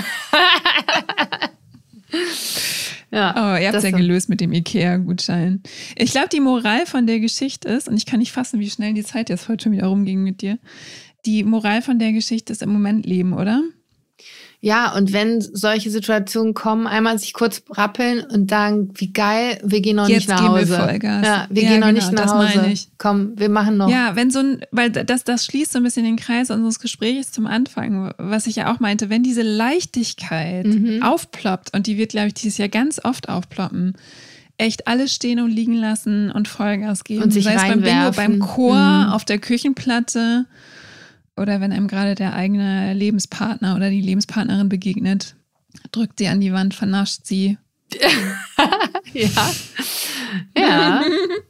ja, oh, ihr habt es ja so. gelöst mit dem Ikea-Gutschein. Ich glaube, die Moral von der Geschichte ist, und ich kann nicht fassen, wie schnell die Zeit jetzt heute schon wieder rumging mit dir, die Moral von der Geschichte ist im Moment leben, oder? Ja, und wenn solche Situationen kommen, einmal sich kurz rappeln und sagen, wie geil, wir gehen noch jetzt nicht nach Hause. Jetzt gehen wir Vollgas. Ja, wir ja, gehen noch genau, nicht nach das Hause. Meine ich. Komm, wir machen noch. Ja, wenn so ein, weil das, das schließt so ein bisschen den Kreis unseres Gesprächs zum Anfang, was ich ja auch meinte, wenn diese Leichtigkeit mhm. aufploppt, und die wird, glaube ich, dieses Jahr ganz oft aufploppen, echt alles stehen und liegen lassen und Vollgas geben. Und sich sei es beim Bingo, beim Chor, mhm. auf der Küchenplatte oder wenn einem gerade der eigene Lebenspartner oder die Lebenspartnerin begegnet, drückt sie an die Wand, vernascht sie. ja. Ja.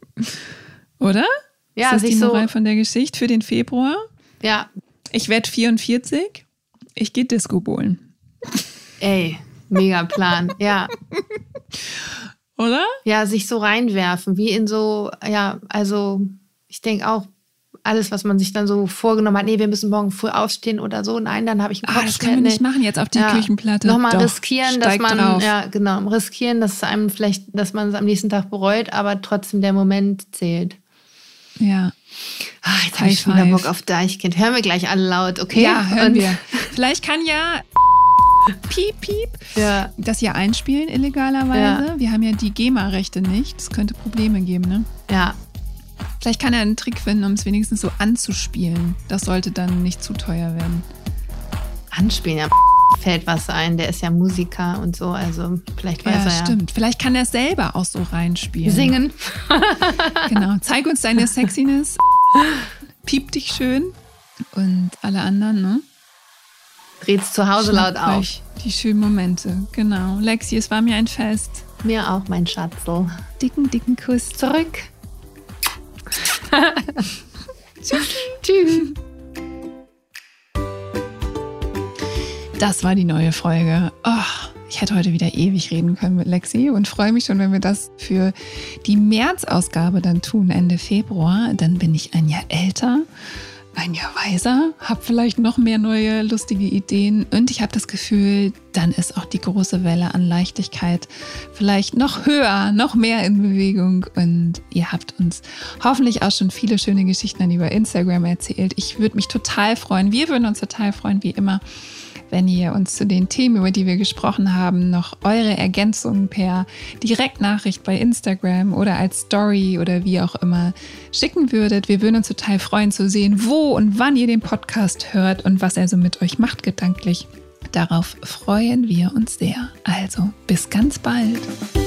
Oder? Ja, ist das die Moral so von der Geschichte für den Februar? Ja. Ich werde vierundvierzig. Ich gehe Disco bowlen. Ey, mega Plan. Ja. Oder? Ja, sich so reinwerfen, wie in so, ja, also ich denke auch, alles, was man sich dann so vorgenommen hat, nee, wir müssen morgen früh aufstehen oder so, nein, dann habe ich einen Kopf. Ah, das können wir nicht machen jetzt auf die ja, Küchenplatte. Nochmal riskieren, dass man, drauf. ja, genau, riskieren, dass es einem vielleicht, dass man es am nächsten Tag bereut, aber trotzdem der Moment zählt. Ja. Ach, jetzt habe ich wieder Bock auf Deichkind. Hören wir gleich alle laut, okay? Ja, hören Und wir. Vielleicht kann ja Piep, Piep ja. das hier einspielen, illegalerweise. Ja. Wir haben ja die GEMA-Rechte nicht. Das könnte Probleme geben, ne? Ja. Vielleicht kann er einen Trick finden, um es wenigstens so anzuspielen. Das sollte dann nicht zu teuer werden. Anspielen, ja, fällt was ein. Der ist ja Musiker und so, also vielleicht weiß ja, er ja. Stimmt. Vielleicht kann er selber auch so reinspielen. Singen. Genau. Zeig uns deine Sexiness. Piep dich schön. Und alle anderen, ne? Dreht's zu Hause Schnappt laut auf. Euch die schönen Momente. Genau. Lexi, es war mir ein Fest. Mir auch, mein Schatzel. Dicken, dicken Kuss. Zurück. Tschüss. Tschüss. Das war die neue Folge. Oh, ich hätte heute wieder ewig reden können mit Lexi und freue mich schon, wenn wir das für die März-Ausgabe dann tun, Ende Februar. Dann bin ich ein Jahr älter, ein Jahr weiser, habe vielleicht noch mehr neue lustige Ideen und ich habe das Gefühl, dann ist auch die große Welle an Leichtigkeit vielleicht noch höher, noch mehr in Bewegung und ihr habt uns hoffentlich auch schon viele schöne Geschichten über Instagram erzählt. Ich würde mich total freuen, wir würden uns total freuen, wie immer, wenn ihr uns zu den Themen, über die wir gesprochen haben, noch eure Ergänzungen per Direktnachricht bei Instagram oder als Story oder wie auch immer schicken würdet. Wir würden uns total freuen zu sehen, wo und wann ihr den Podcast hört und was er so mit euch macht gedanklich. Darauf freuen wir uns sehr. Also bis ganz bald.